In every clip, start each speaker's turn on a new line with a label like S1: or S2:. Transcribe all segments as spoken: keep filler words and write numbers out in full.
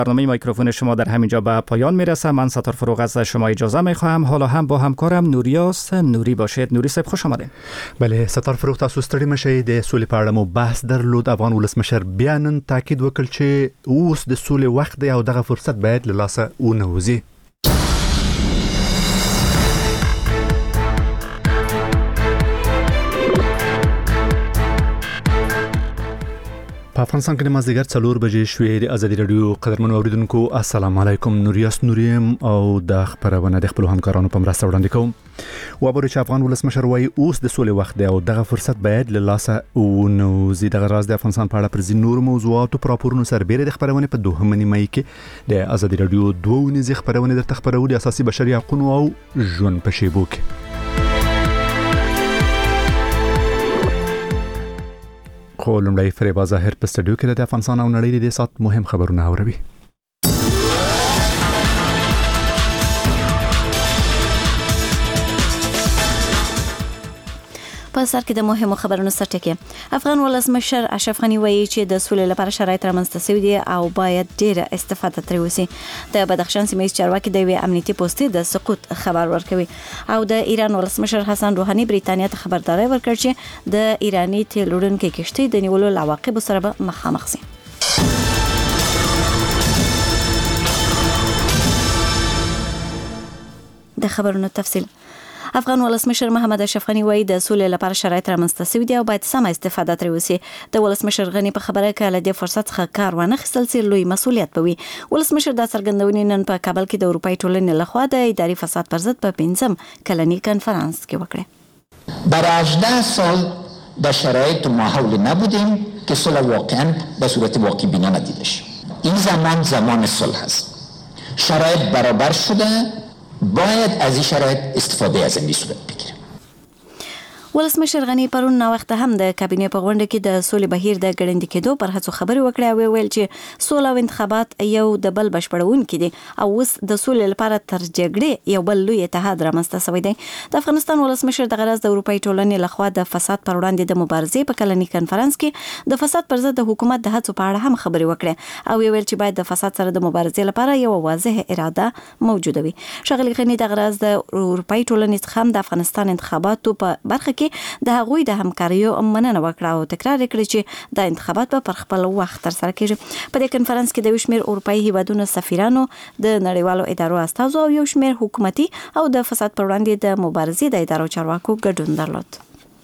S1: برنامه میکروفون شما در همینجا به پایان میرسه. من ستار فروغ از شما اجازه میخواهم. حالا هم با همکارم نوریاس نوری باشید. نوری صاحب خوش آمدید.
S2: بله ستار فروغ، تاسو ستړي مشئ. د سولې په اړه مو بحث درلود. افغان ولسمشر بیا نن تاکید وکړ چې اوس د سولې وخت دی او دغه فرصت باید له لاسه ونه وځي. په افغانستان کې د مازدیګر څلور بجې شوې. د ازادي رادیو قدرمنو اوریدونکو السلام علیکم. نوریاس نوریم او د خبرونه د خپل همکارانو په مرسته وړاندې کوم. وابره چې افغان ولسمشر وایي اوس د سولې وخت دی او دغه فرصت باید له لاسه ونه وځي. دغه راز د افغانستان په اړه پر ځینو نور موضوعاتو پر راپورونو سربېره د خبرونه په دوهمه نیمه کې د ازادي رادیو دوه ونیزه خبرونه درته خبرو د اساسي بشري حقوقو او ژوند په شیبو کې. خو لومړی فریبا ظاهر په سټډیو کې د افغانستان او نړۍ د سات مهم خبرونه اوروي.
S3: په سر کې د مهمو خبرونو سرټکی. افغان ولسمشر اشرف غنی وایي چې د سولې لپاره شرایط رامنځته شوي دي او باید ډیره استفاده ترې وشي. د بدخشان سیمه ییز چارواکي د یوې امنیتي پوسټې د سقوط خبر ورکوي او د ایران ولسمشر حسن روحاني بریتانیا ته خبرداري ورکړ چې د ایرانی تیل وړونکو کشتۍ د نیولو عواقب سره به مخامخ شي. د خبرونو تفصیل. افغان ولسمشر محمد اشرف غنی وایي د سولې لپاره شرایط رامنځته شوي دي او باید سمه استفاده ترې وشي. د ولسمشر غنی په خبره کې له دې فرصت څخه کار وانخیستل سي لوی مسؤلیت به وي. ولسمشر دا څرګندونې نن په کابل کې د اروپای ټولنې لخوا د اداري فساد پر ضد په پنځم کلنی کنفرانس کې وکړه.
S4: برای هجده سال در شرایط ماحول نبودیم که صلح واقعا به صورت واقعی بینانه دیده شد. این زمان زمان صلح است. شرایط برابر شده، باید از این شرایط استفاده از این صورت بگیریم.
S3: ولسمشر غنی پرون نو وخت هم د کابینې په غونډه کې د سولې بهیر د ګړندې کېدو پر هڅو خبرې وکړې او ویل چې سوله او انتخابات یو د بل بشپړونکي دي او اوس د سولې لپاره تر جګړې یو بل لوی اتحاد رامنځته شوی دی. د افغانستان ولسمشر د غرض د اروپای ټولنې لخوا د فساد پر وړاندې د مبارزې په کلنی کنفرانس کې د فساد پر ضد د حکومت د هڅو په اړه هم خبرې وکړې او ویل چې باید د فساد سره د مبارزې لپاره یو واضح اراده موجوده وي. شغلی غنی د غرض د اروپای ټولنې څخه هم د افغانستان انتخاباتو په برخه د هغوی د همکاریو مننه وکړه او تکرار کړی چې د انتخابات په خپل وخت تر سره کیږي. په دې کنفرانس کې د وشمیر اروپאי هیوادونو سفیرانو، د نړیوالو ادارو استازو او یو شمیر حکومتي او د فساد پر وړاندې د مبارزې د ادارو چارواکو ګډون درلود.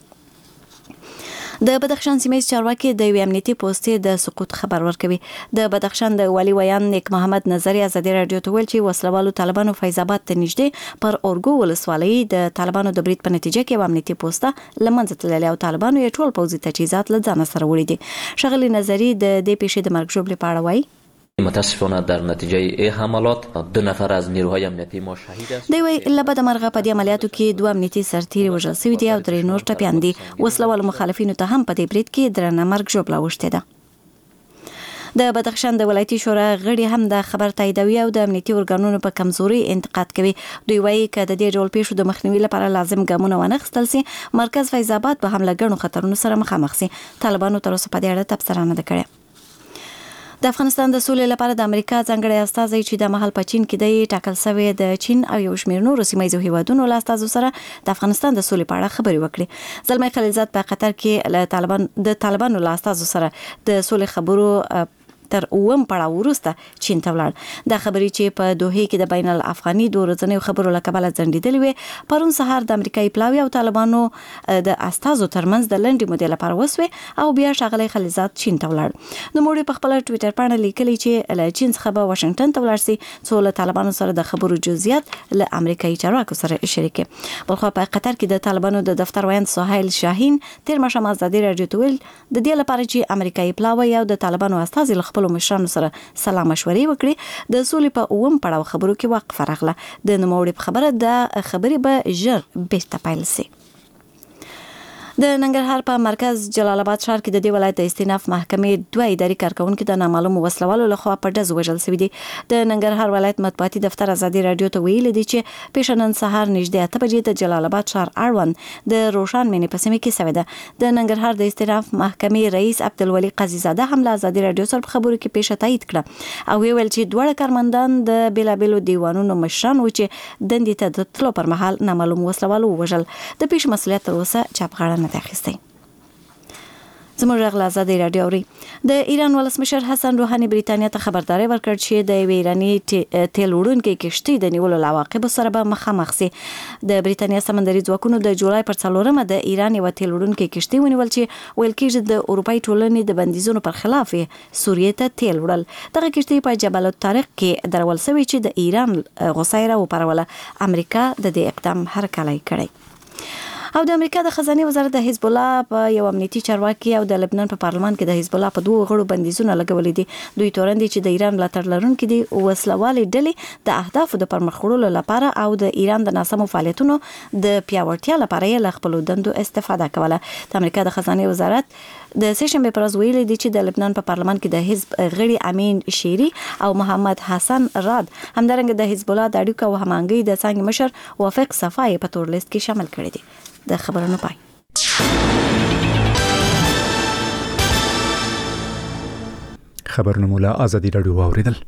S3: د بدخشان سیمه ییز چارواکي د یوې امنیتي پوسټې د سقوط خبر ورکوي. د بدخشان د والي ویان نیک محمد نظری ازادي رادیو ته ویل چې وسلوالو طالبانو فیض آباد ته نږدې پر اورګو ولسوالۍ د طالبانو د برید په نتیجه کې یو امنیتي پوسټه لمنځه تللې او طالبانو یې ټول پوځي تجهیزات له ځان سره وړي دي. شغلی نظری د دې پیښې د مرګ ژوبلې په اړه وایي
S5: متاسفانه در نتیجه ای حملات دو نفر از نیروهای امنیتی ما شهید است.
S3: دی وی لبد مرغه په دې عملیاتو کې دوه امنیتي سرتیري وژل شوي دي او درې نور ټپیان دي. وسلوال مخالفینو ته هم په دې برید کې درنه مرګ ژوبله وشته ده. د بدخشان د ولایتي شورا غړي هم د خبر تاییدوي او د امنیتي ارګانونو په کمزوري انتقاد کوي. دوی وایي چې د دې ډول پیښو د مخنیوي لپاره لازم ګامونه ونخستل سي. مرکز فیض آباد په هم لګڼو خطرونو سره مخامخ سي. طالبانو تر اوسه په دې اړه تبصره نه کړې. د افغانستان د سولې لپاره د امریکا ځانګړی استازی چې د مهال په چین کې دی ټاکل شوی د چین او یو شمېر نورو سیمه ییزو هیوادونو له استازو سره د افغانستان د سولې په اړه خبرې وکړې. زلمی خلیلزاد په قطر کې له طالبان د طالبانو له استازو سره د سولې خبرو تر اوم پړاو وروسته چین ته ولاړ. دا خبرې چې په دوحه کې د بین الافغاني دوه ورځنیو خبرو له کبله ځنډېدلې وې پرون سهار د امریکایي پلاوي او طالبانو د استازو ترمنځ د لنډې مودې لپاره وسوې او بیا ښاغلی خلیلزاد چین ته ولاړ. نوموړي په خپله ټویټر پاڼه لیکلي چې له چین څخه به واشنګټن ته ولاړ سي څو له طالبانو سره د خبرو جزئیات له امریکایي چارواکو سره شریک. بلخوا په قطر کې د طالبانو د دفتر ویاند سهیل شاهین تیر ماښام ازادي رادیو ته ویل د دې لپاره چې امریکایي پلاوي او د طالبانو استازي له خپلو مشرانو سره سلا مشورې وکړي د سولې په اوم پړاو خبرو کې وقفه راغله. د نوموړي په خبره د خبرې به ژر بیرته پیل سي. د ننګرهار په مرکز جلال آباد ښار کې د دې ولایت د استیناف محکمې دوه اداري کارکونکو د نامعلومو وسلوالو لخوا په ډز وژل شوي دي. د ننګرهار ولایت مطبوعاتي دفتر ازادي رادیو ته ویلي دي چې پیښه نن سهار نږدې اته بجې د جلال آباد ښار اړوند د روشان مینې په سیمه کې شوې ده. د ننګرهار د استیناف محکمې رئیس عبدالولي قاضیزاده هم له ازادي رادیو سره په خبرو کې پیښه تایید کړه او ویل چې دوه کارمندان د بیلابېلو دیوانونو مشران و چې دندې ته د تلو پر مهال نامعلوم وسلوالو وژل. د پیښې مسؤلیت تر اوسه چا په غاړه نه دی اخیستی. زموږ غږ له ازادي رادیو اوري. د ایران ولسمشر حسن روحاني بریتانیا ته خبرداری ورکړ چې د یوې ایراني تیل وړونکې کشتۍ د نیولو له عواقبو سره به مخامخ شي. د بریتانیا سمندري ځواکونو د جولای پر څلورمه د ایران یوه تیل وړونکې کشتۍ ونیول چې ویل کېږي د اروپایي ټولنې د بندیزونو پر خلاف سوریې ته تیل وړل. دغه کشتۍ په جبل الطارق کې درول شوې چې د ایران غوسه یې راوپاروله. امریکا د دې اقدام هرکلی کړی. او د امریکا د خزانه وزارت د حزب الله په یو امنیتي چارواکي او د لبنان په پارلمان کې د حزب الله په دوه غړو بندیزونه لګولې دي. دوی تورن دي چې د ایران ملاتړ لرونکي دي وسلوالې ډلې د اهدافو د پرمخ وړلو لپاره او د ایران د ناسمو فعالیتونو د پیاوړتیا لپاره یې له خپلو دندو استفاده کوله. د امریکا د خزانه وزارت د سهشنبه پر ورځ ویلي دي چې د لبنان په پارلمان کې د حزب غړي امین شيري او محمد حسن راد همدارنګه د حزب الله د اړیکو او همغږي د څنګه مشر وافق صفای په تور لیست کې شامل کړي دي. د خبرونو پای.
S2: خبرونه مولا ازادي رادیو اوریدل.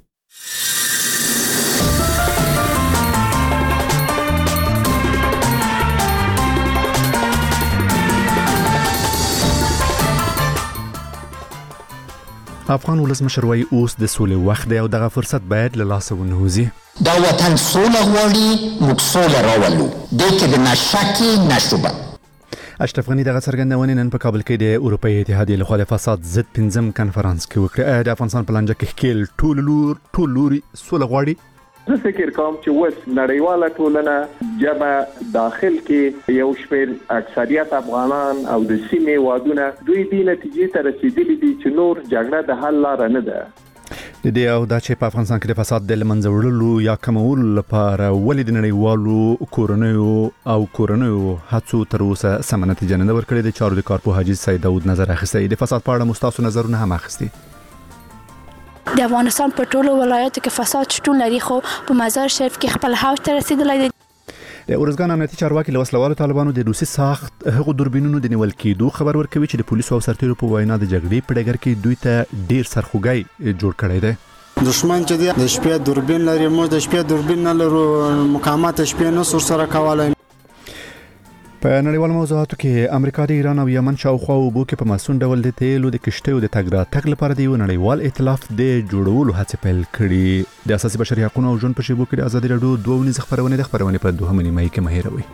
S2: افغان ولسمشر وايي اوس د سولې وخت دی او دغه فرصت باید له لاسه ونه وځي.
S4: دا وطن سوله غواړي، موږ سوله راولو، دې کې د نشکې نشوبه.
S2: اشرف غني دغه څرګندونې نن په کابل کې د اروپאי اتحادیې لخوا د فساد ضد پنځم کنفرانس کې وکړه. د افغانستان په لانجه کې ښکیل ټول لور ټول لوري سوله غواړي.
S6: زه فکر کوم چې وس نړیواله ټولنه جبه داخل کې یو شمېر اکثریت افغانان او د سیمې وادونه دوی دې نتیجې ته رسیدلي دي چې نور جګړه د حل لاره نه ده.
S2: د دې او دا چې په افغانستان کې د فساد د لمنځه وړلو یا کمولو لپاره ولې د نړیوالو کورنیو او کورنیو هڅو تر اوسه سمه نتیجه نه ورکړې. د چارو د کارپوه حاجي سید داود نظر اخیستی. د فساد په اړه مستاسو نظرونه هم اخیستي.
S7: د افغانستان په ټولو ولایتو کې فساد شتون لري خو په مزار شریف کې خپل هاوس ته رسیدلی دی.
S2: د اورزګان امنیتي چارواکي له وسلوالو طالبانو د روسي ساخت هغو دوربینونو د نیول کېدو خبر ورکوي چې د پولیسو او سرتیرو په وینا د جګړې په ډګر کې دوی ته ډیر سرخوږی جوړ کړی دی.
S8: دشمن چې دی د شپې دوربین لري، موږ د شپې دوربین نه لرو، مقامات شپې نه سر سره کولای.
S2: په نړیوالو موضوعاتو کې امریکا د ایران او یمن شاوخوا اوبو کې په ماسون ډول د تیلو د کشتیو د تګ راتګ لپاره د یو نړیوال ائتلاف د جوړولو هڅې پیل کړي. د اساسي بشري حقوقو او ژوند په شیبو کې د ازادي رادیو دوه ونیزه خبرونه د خبرونه په دوه نیمه کې مهیروي.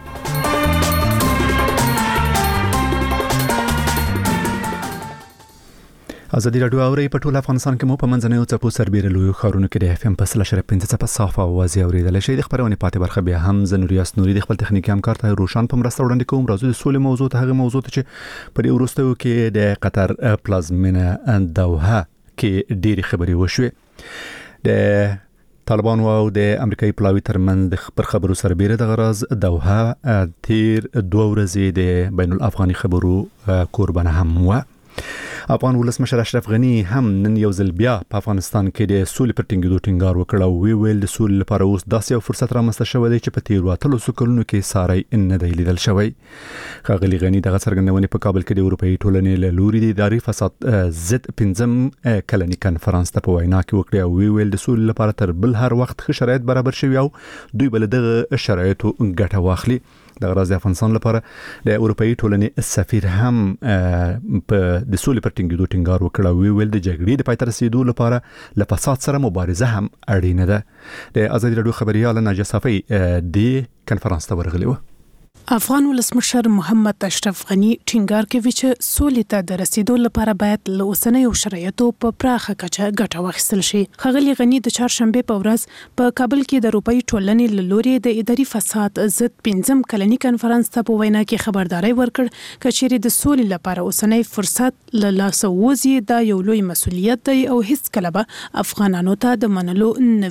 S2: ازادي رادیو اوري په ټول افغانستان کې مو په منځنیو څپو سربېره لوی ښارونو کې د اف ام په سل شر پنځه څپه صافه اوازې اوریدل شي. د خبرونه پاتې برخه بیا هم زنوریاس نوري د خپل تخنیکی همکار ته روشن په مرسته وړاندې کوم. راځو د سولې موضوع ته هغه موضوع ته چې په وروستیو کې د قطر پلازمینه دوحه کې ډېری خبرې وشوې. د طالبانو او د امریکایي پلاوي ترمنځ پر خبرو سربېره د غرض دوحه تیر دوه ورځې د بین الافغاني خبرو قربانه هم و. افغان ولسمشر اشرف غني هم نن یو ځل بیا په افغانستان کې د سولې پر ټینګېدو ټینګار وکړ او وی ویل د سولې لپاره اوس داسې یو فرصت رامنځته شوی دی چې په تیرو اتلو کلونو کې ساری نه دی لیدل شوی. ښاغلي غني دغه څرګندونې په کابل کې د اروپאי ټولنې له لوري د اداري فساد ضد پنځم کلني کنفرانس ته په وینا کې وکړي او وی ویل د سولې لپاره تر بل هر وخت ښه شرایط برابر شوي او دوی بل دغه شرایطو ګټه واخلي. د غرض د افغانستان لپاره د اروپאי ټولنې سفیر هم په د سولې پر ټینګېدو ټینګار وکړ او وی ویل د جګړې د پای ته رسیدو لپاره له فساد سره مبارزه هم اړینه ده. د ازادي رادیو خبريال ناجیه صافی د کنفرانس ته ورغلی و.
S9: افغان ولسمشر محمد اشرف غني ټینګار کوي چې سولې ته د رسیدو لپاره باید له اوسنیو شرایطو په پراخه کچه ګټه واخیستل شي. ښاغلي غني د چهارشنبه په ورځ په کابل کې د اروپאי ټولنې له لوري د اداري فساد ضد پنځم کلني کنفرانس ته په وینا کې خبرداري ورکړ چې چیرې د سولې لپاره اوسنی فرصت له لاسه وځي دا یو لوی مسؤلیت دی او هیڅ کله به افغانانو ته د منلو نه وي.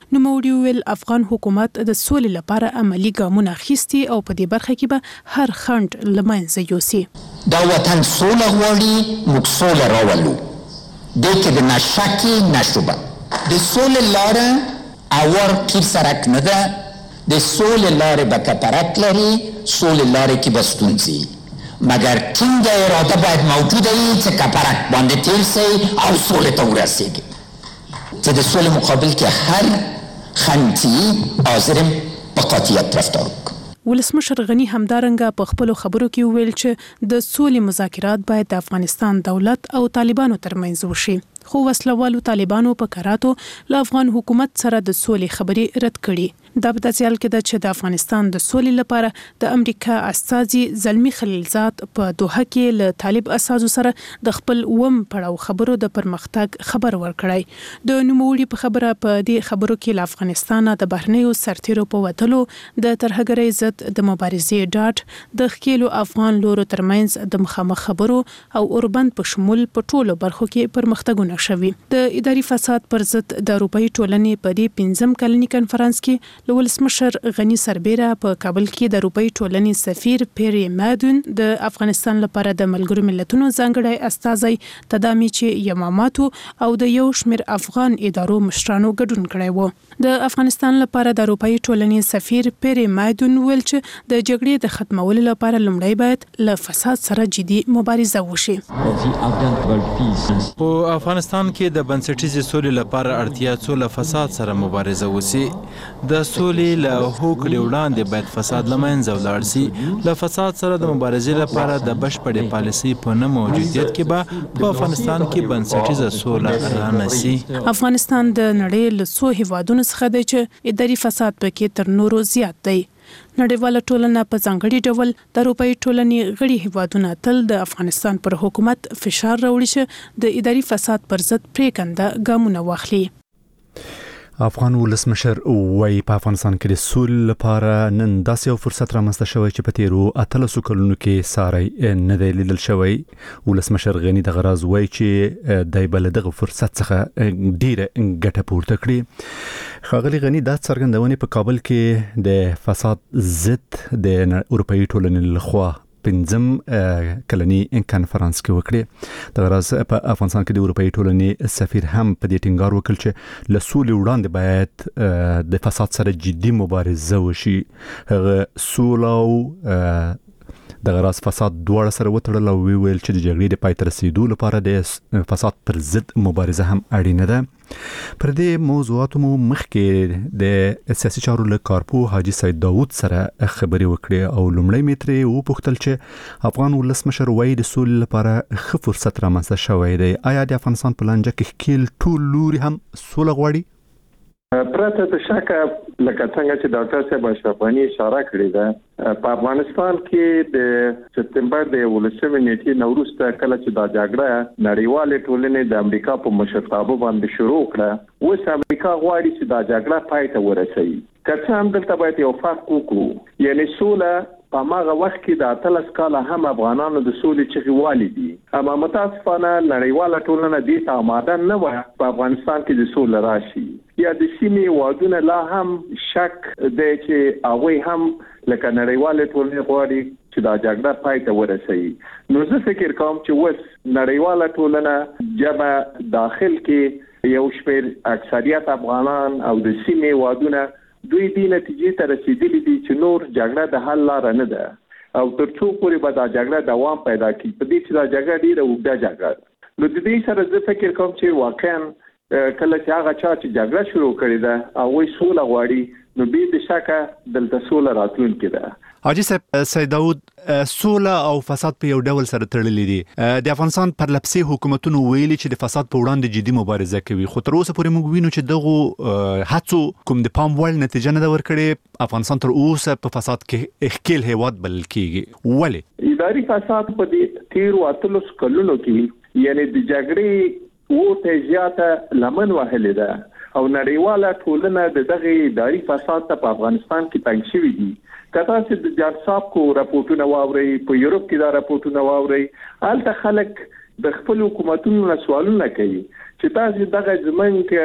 S9: نوموړي ویل افغان حکومت د سولې لپاره عملی ګامونه اخیستي او په دې برخه کې به هر خنډ له منځه یوسي.
S4: دا وطن سوله غواړي، موږ سوله راولو. دې کې د نشکي نشوبه د سولې لاره اور قیر سرک نه ده، د سولې لارې به کپرک لري، سولې لارې کې به ستونزې، مګر ټینګه اراده باید موجوده وي چې کپرک باندې تیر سي او سولې ته ورسېږي، چې د سولې مقابل کې هر خنډ حاضر په قاطعیت رفتار وکړي.
S9: ولسمشر غنی همدارنګه په خپل خبرو کې ویل چې د سولې مذاکرات باید د افغانستان دولت او طالبانو ترمنځ وشي، خو وسلوالو طالبانو په کراتو له افغان حکومت سره د سولې خبرې رد کړي. دا په داسې حال کې ده چې د افغانستان د سولې لپاره د امریکا استازي زلمی خلیلزاد په دوحه کې له طالب اساسو سره د خپل وم پړاو خبرو د پرمختګ خبر ورکړی. د نوموړي په خبره په دې خبرو کې له افغانستان د بهرنیو سرتیرو په وتلو، د ترهګرۍ ضد د مبارزې ډاډ، د ښکېلو افغان لورو ترمنځ د مخامخ خبرو او اوربند په شمول په ټولو برخو کې پرمختګونه شوي. د اداري فساد پر ضد د اروپאי ټولنې په دې پنځم کلني کنفرانس کې له ولسمشر غنی سربیره په کابل کې د اروپאי ټولنې سفیر پیری مادون، د افغانستان لپاره د ملګرو ملتونو ځانګړی استازی تدامیچ یماماتو او د یو شمېر افغان ادارو مشرانو ګډون کړی و. د افغانستان لپاره د اروپאי ټولنې سفیر پیری مادون ویل چې د جګړې د ختمولو لپاره لومړی باید له فساد سره جدي مبارزه وشي.
S10: په افغانستان کې د بنسټیزې سولې لپاره اړتیا څو له فساد سره مبارزه وشي. د سولې له هوکړې وړاندې باید فساد له منځه ولاړ شي. له فساد سره د مبارزې لپاره د بشپړې پالیسۍ په نه موجودیت کې به په افغانستان کې بنسټیزه سوله رانسي.
S9: افغانستان د نړۍ له څو هیوادونو څخه دی چې اداري فساد پکې تر نورو زیات دی. نړیواله ټولنه په ځانګړي ډول د اروپאי ټولنې غړي هیوادونه تل د افغانستان پر حکومت فشار راوړي چې د اداري فساد پر ضد پریکنده ګامونه واخلي.
S2: افغان ولسمشر وایي په افغانستان کې د سولې لپاره نن داسې یو فرصت رامنځته شوی چې په تیرو اتلسو کلونو کې ساری نه دی لیدل شوی. ولسمشر غنی دغه راز وایي چې دی به له دغه فرصت څخه ډیره ګټه پورته کړي. ښاغلي غنی دا څرګندونې په کابل کې د فساد ضد د اروپאי ټولنې لخوا پنځم کلنی کنفرانس کې وکړي. د غرض په افغانستان کې د اروپאי ټولنې سفیر هم په دې ټینګار وکړ چې له سولې وړاندې باید د فساد سره جدي مبارزه وشي. هغه سوله او د غرض فساد دواړه سره وتړل او ویل چې د جګړې د پای ته رسیدو لپاره د فساد پر ضد مبارزه هم اړینه ده. پر دې موضوعاتو مو مخکې د سیاسي چارو له کارپو حاجي سید داود سره خبرې وکړې او لومړی مې ترې وپوښتل چې افغان ولسمشر وایي د سولې لپاره ښه فرصت رامنځته شوی دی. آیا د افغانستان په لانجه کې ښکېل ټول لوري هم سوله غواړي؟
S6: پرته د شک لکه څنګه چې ډاکټر صاحب اشرف غنی اشاره کړې ده، په افغانستان کې د سپتمبر د ولسمې نیټې نوروز ته کله چې دا جګړه نړیوالې ټولنې د امریکا په مشرتابه باندې شروع کړه، اوس امریکا غواړي چې دا جګړه پای ته ورسوي. که څه هم دلته باید یو فرق وکړو، یعنی سوله په هغه وخت کې د اتلس کاله هم افغانانو د سولې چغې والي دي، اما متاسفانه نړیواله ټولنه دې ته آماده نه وه په افغانستان کې د سولې راشي. یا د سیمې وادونه لا هم شک دی چې هغوی هم لکه نړیواله ټولنه غواړي چې دا جګړه پای ته ورسوي. نو زه فکر کوم چې اوس نړیواله ټولنه جبه داخل کې یو شمېر اکثریت افغانان او د سیمې وادونه دوی دې نتیجې ته رسیدلي دي چې نور جګړه د حل لاره نه ده او تر څو پورې به دا جګړه دوام پیدا کړي، په دې چې دا جګړه ډېره اوږده جګړه ده. نو د دې سره زه فکر کوم چې واقعا کله چې هغه چا چې جګړه شروع کړې ده هغوی سوله غواړي، نو بې د شکه دلته سوله راتلونکې ده.
S2: حاجي صاحب سید داود، سوله او فساد په یو ډول سره تړلي دي. د افغانستان پرلپسې حکومتونو ویلي چې د فساد په وړاندې جدي مبارزه کوي، خو تر اوسه پورې موږ وینو چې دغه هڅو کوم د پام وړ نتیجه نه ده ورکړې. افغانستان تر اوسه په فساد کې ښکېل هیواد بلل کېږي. ولې؟ اداري
S6: فساد په دې تیرو اتلسو کلونو کې یعنی د جګړې اوته زیاته لمن وهلې ده او نړیواله ټولنه د دغه اداري فساد ته په افغانستان کې تنګ شوې دي. کله چې د جارصاب کو راپورټونه واوري، په یورپ کې دا راپورټونه واوري، هلته خلک د خپل حکومتونو سوالونه کوي چې تاسو دغه زمونږ د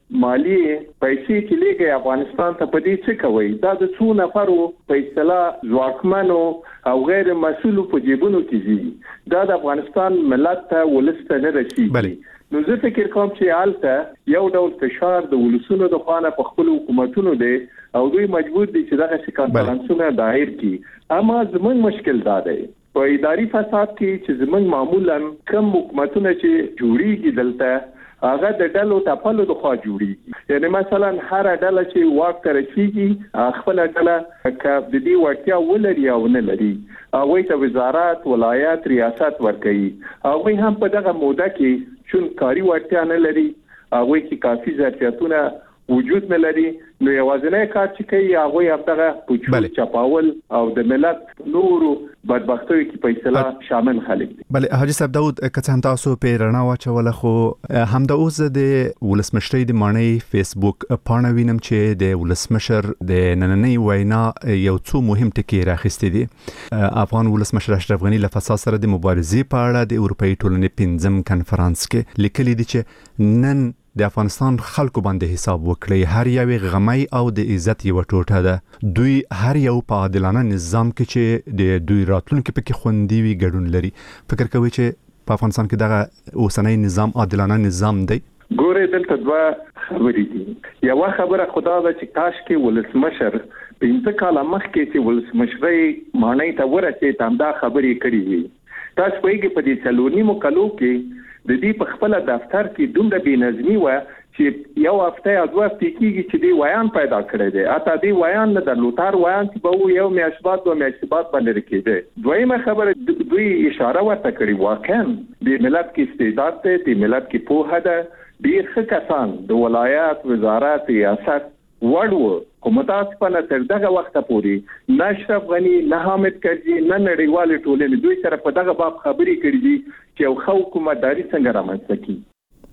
S6: مالی پیسې چې لګي افغانستان ته په دې څه کوي؟ دا د څو نفرو په اصطلاح ځواکمنو او غیر مسؤلو په جیبونو کې دي. دا د افغانستان ملت ته ولسته نه رسیږي. نو زه فکر کوم چې حالته یو ډول فشار د ولسونو د خانه په خپل حکومتونو دی او دوی مجبور دي چې دغه کانفرنسونه دایر کړي. اما زموږ مشکل دا دی په اداري فساد کې چې زموږ معمولا کم حکومتونه چې جوړیږي دلته هغه د ډلو تپلو د خوا جوړیږي. یعنی مثلا هر ډله چې واک ته رسیږي خپل ډله که د دې وړتیا ولري او نه لري هغه ته وزارت ولایت ریاست ورکوي. هغه هم په دغه موده کې چون کاری وړتیا نه لري هغه کې کافي ظرفیتونه وجود نه لري نو یوازینی کار چې کوي هغه همدغه پوچو چپاول او د ملت نورو بدبختیو کې په اصطلاح شامل خلک دي.
S2: بله حاجی صاحب داود که څه هم تاسو په رڼا واچوله خو همدا اوس د ولسمشرۍ د ماڼۍ فیسبوک پاڼه وینم چې د ولسمشر د نننۍ وینا یو څو مهم ټکي راخستې دي. افغان ولسمشر اشرف غني له فساد سره د مبارزې په اړه د اروپایي ټولنې پنځم کنفرانس کې لیکلي دي چې نن د افغانستان خلکو باندې حساب وکړي هر یو غمی او د عزت یو ټوټه ده. دوی هر یو په عادلانه نظام کې چې د دوی راتلونکي پکې خوندي وي ګډون لري. فکر کوي چې په افغانستان کې دغه اوسنۍ نظام عادلانه نظام دی؟
S6: ګوره دلته دوه خبرې دي. یو خبره خدا ده چې کاش کې ولسمشر پنځه کاله مخکې چې ولسمشرۍ ماڼۍ ته ورسېد همدا خبرې کړې وي. تاسو پوهیږئ په دې څلور نیمو کالو کې د دې په خپل دفتر کې دومره بې نظمي و چې یو هفته یا دوه هفتې کېږي چې دې ویان پیدا کړی دی. حتی دې ویان نه درلود. هر ویان چې به و یو میاشت بعد دوه میاشتې بعد باندې کېده. دویمه خبره دوی اشاره ورته کړې واقعا د ملت کې استعداد دی د ملت کې پوهه ده ډېر ښه کسان د ولایت وزارت ریاست وړ وو خو متاسفانه تر دغه وخته پورې نه اشرف غني نه حامد کرزي نه نړیوالې ټولنې دوی سره په دغه باب خبرې کړې دي چې یو ښه حکومتداري څنګه رامنځته کړي.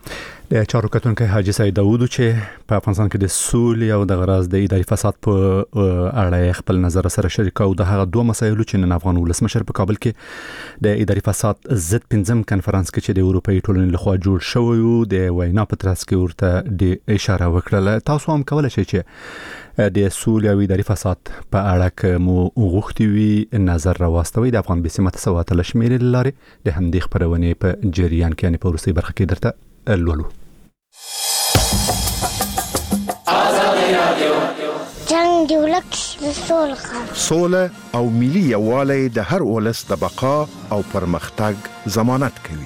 S2: د چارو کتونکي حاجی سید داود چې په افغانستان کې د سولې او د غراض د اداري فساد په اړه خپل نظر سره شریک او د هغه دوه مسایلو چې نن افغان ولسمشر په کابل کې د اداري فساد ضد پنځم کنفرانس کې چې د اروپایي ټولنې لخوا جوړ شوی و د وینا په ترڅ کې ورته د اشاره وکړه. تاسو هم کولای شئ چې د سولې او اداري فساد په اړه کې مو غوښتي وي نظر راوستوي د افغان بسمت سوات لشمیر لارې د همدې خبرونې په جریان کې یعنی په ورسي برخه کې درته لولو.
S11: جنگ دی ولک سوله
S12: سوله او ملي یووالی د هر ولس د بقا او پرمختګ ضمانت کوي.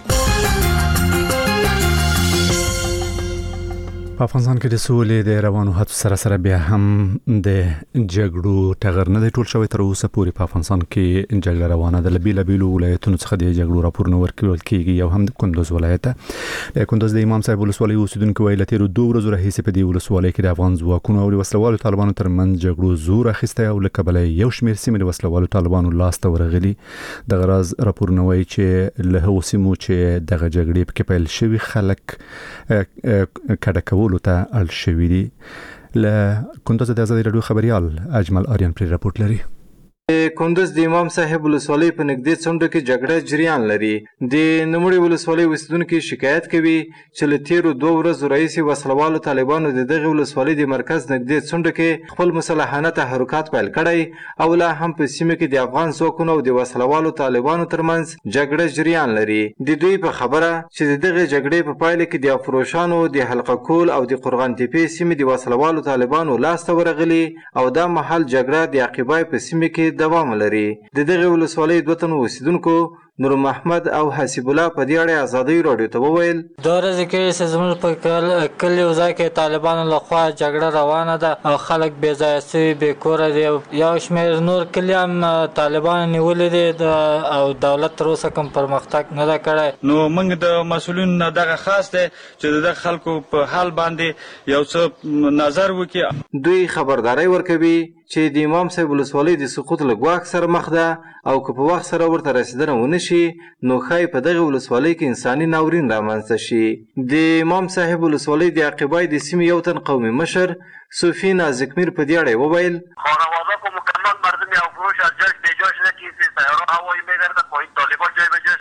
S2: په افغانستان کې د سولې د روانو هڅو سره سره بیا هم د جګړو ټغر نه دی ټول شوی. تر اوسه پورې په افغانستان کې جګړه روانه ده. له بیلابیلو ولایتونو څخه د جګړو راپورونه ورکول کېږي. یو هم د کندوز ولایت د کندوز د امام صاحب ولسوالۍ اوسیدونکو ویل تیر دوه ورځې راهیسې په دې ولسوالۍ کې د افغان ځواکونو او د وسلوالو طالبانو ترمنځ جګړو زور اخیستی او له کبله یو شمېر سیمې د وسلوالو طالبانو لاسته ورغلي. دغه راز راپورونه وایي چې له هغو سیمو چې دغه جګړې پکې پیل شوي خلک کډه کول ته اړ شوي دي. له کندوز د ازادي راډیو خبريال اجمل آریان پر راپورټ لري.
S10: کندوز د امام صاحب ولسوالۍ په نږدې څنډو کې جګړه جریان لري. د نوموړې ولسوالۍ اوسیدونکي شکایت کوي چې له تیرو دوه ورځو راهیسې وسلوالو طالبانو د دغې ولسوالۍ د مرکز نږدې څنډو کې خپل مسلحانه تحرکات پیل کړی او لا هم په سیمه کې د افغان ځواکونو او د وسلوالو طالبانو ترمنځ جګړه جریان لري. د دوی په خبره چې د دغې جګړې په پایله کې د افروشانو د حلقه کول او د قرغان تپې سیمې د وسلوالو طالبانو لاسته ورغلي او دا مهال جګړه د عقیبای په سیمه کې دوام لري. د دغه ولسوالۍ دوه تنو اوسیدونکو نور محمد او حسیب الله په دې اړه ازادي راډیو ته وویل
S13: دا ورځ کې چې زموږ په کلیو ځای کې طالبانو لخوا جګړه روانه ده او خلک بې ځایه سوي بې کوره دي. یو شمېر نور کلي هم طالبانو نیولي دي او دولت تر اوسه کوم پرمختګ نه ده کړی.
S14: نو موږ د مسؤلینو نه دغه خاص دی چې د دغه خلکو په حال باندې یو څه نظر وکړي.
S10: دوی خبرداری ورکوي چې د امام صاحب ولسوالۍ د سقوط له ګواښ سره مخ ده او که په وخت سره ورته رسیدنه ونه شي نو ښایي په دغه ولسوالۍ کې انساني ناورین رامنځته شي. د امام صاحب ولسوالۍ د عقیبای د سیمې یو تن قومي مشر صوفي نازکمیر په دې اړه وویل
S15: خانواده کو مکمل مردم افروش از جاش به جاش شده که سیاره هوایی میگرده پایین طالبان جای به جاش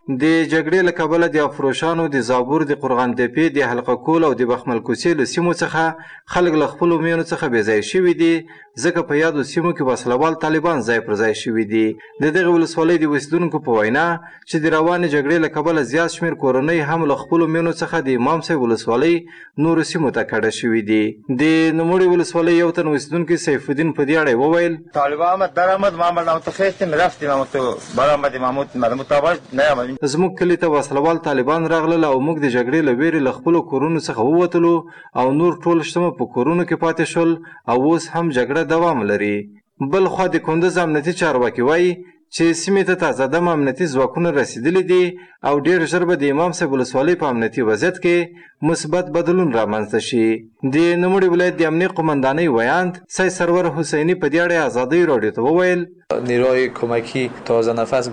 S10: د جګړې له کبله د افروشانو د زابور د قرغان تپې د حلقه کول او د بخمل کوڅې له سیمو څخه خلک له خپلو میونو څخه بې ځایه شوي دي، ځکه په یادو سیمو کې وسلوال طالبان ځای پر ځای شوي دي. د دغې ولسوالۍ د اوسېدونکو په وینا چې د روانې جګړې له کبله زیات شمېر کورنۍ هم له خپلو میونو څخه د امام صاحب ولسوالۍ نورو سیمو ته کډه شوي دي. د نوموړې ولسوالۍ یو تن اوسېدونکی سیف الدین په دې اړه وویل:
S15: طالبان آمد درآمد، ما آمدم تو خیستیم، رفتیم، اما تو برآمدیم، اما متوجه نیامدیم.
S10: زموږ کلي ته وسلوال طالبان راغلل او موږ د جګړې له ویرې له خپلو کورونو څخه ووتلو او نور ټول شتمه په کورونو کې پاتې شول او اوس هم جګړه دوام لري. بل خوا د کندز امنیتي چارواکي وایي چې سیمې ته تازه دم امنیتي ځواکونه رسېدلي دي او ډېر ژر به د امام صاحب ولسوالۍ په امنیتي وضعیت کې مثبت بدلون رامنځته شي. د نوموړي ولایت د امنیې قمندانۍ ویاند سید سرور حسیني په دې اړه ازادۍ راډیو ته وویل:
S16: نیروهای کمکی تازه نفس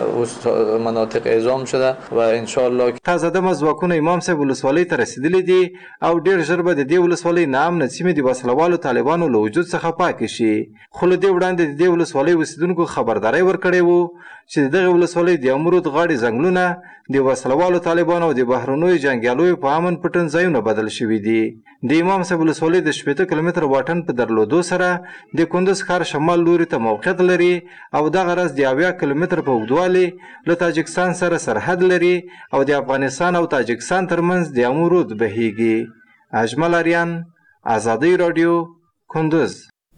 S16: به مناطق اعزام شده و انشاءالله
S10: تازه دم ځواکونه امام صاحب ولسوالۍ ته رسېدلي دي او ډېر ژر به د دې ولسوالۍ ناامنه سیمې د وسلوالو طالبانو له وجود څخه پاکې شي. خو له دې وړاندې د دې ولسوالۍ اوسېدونکو خبرداری ورکړی و چې د دغې ولسوالۍ د امرود غاړې ځنګلونه د وسلوالو طالبانو او د بهرنیو جنګیالیو په امن پټن ځایونه بدل شوي دي. د امام صاحب ولسوالۍ د شپېته کیلومتره واټن په درلودو سره د کندز ښار شمال لوري ته موقعیت لري او دغه راز د اویا کیلومتره په اوږدوالي له تاجکستان سره سرحد لري او د افغانستان او تاجکستان ترمنځ د امرود بهیږي. اجمل اریان، ازادۍ راډیو، کندز.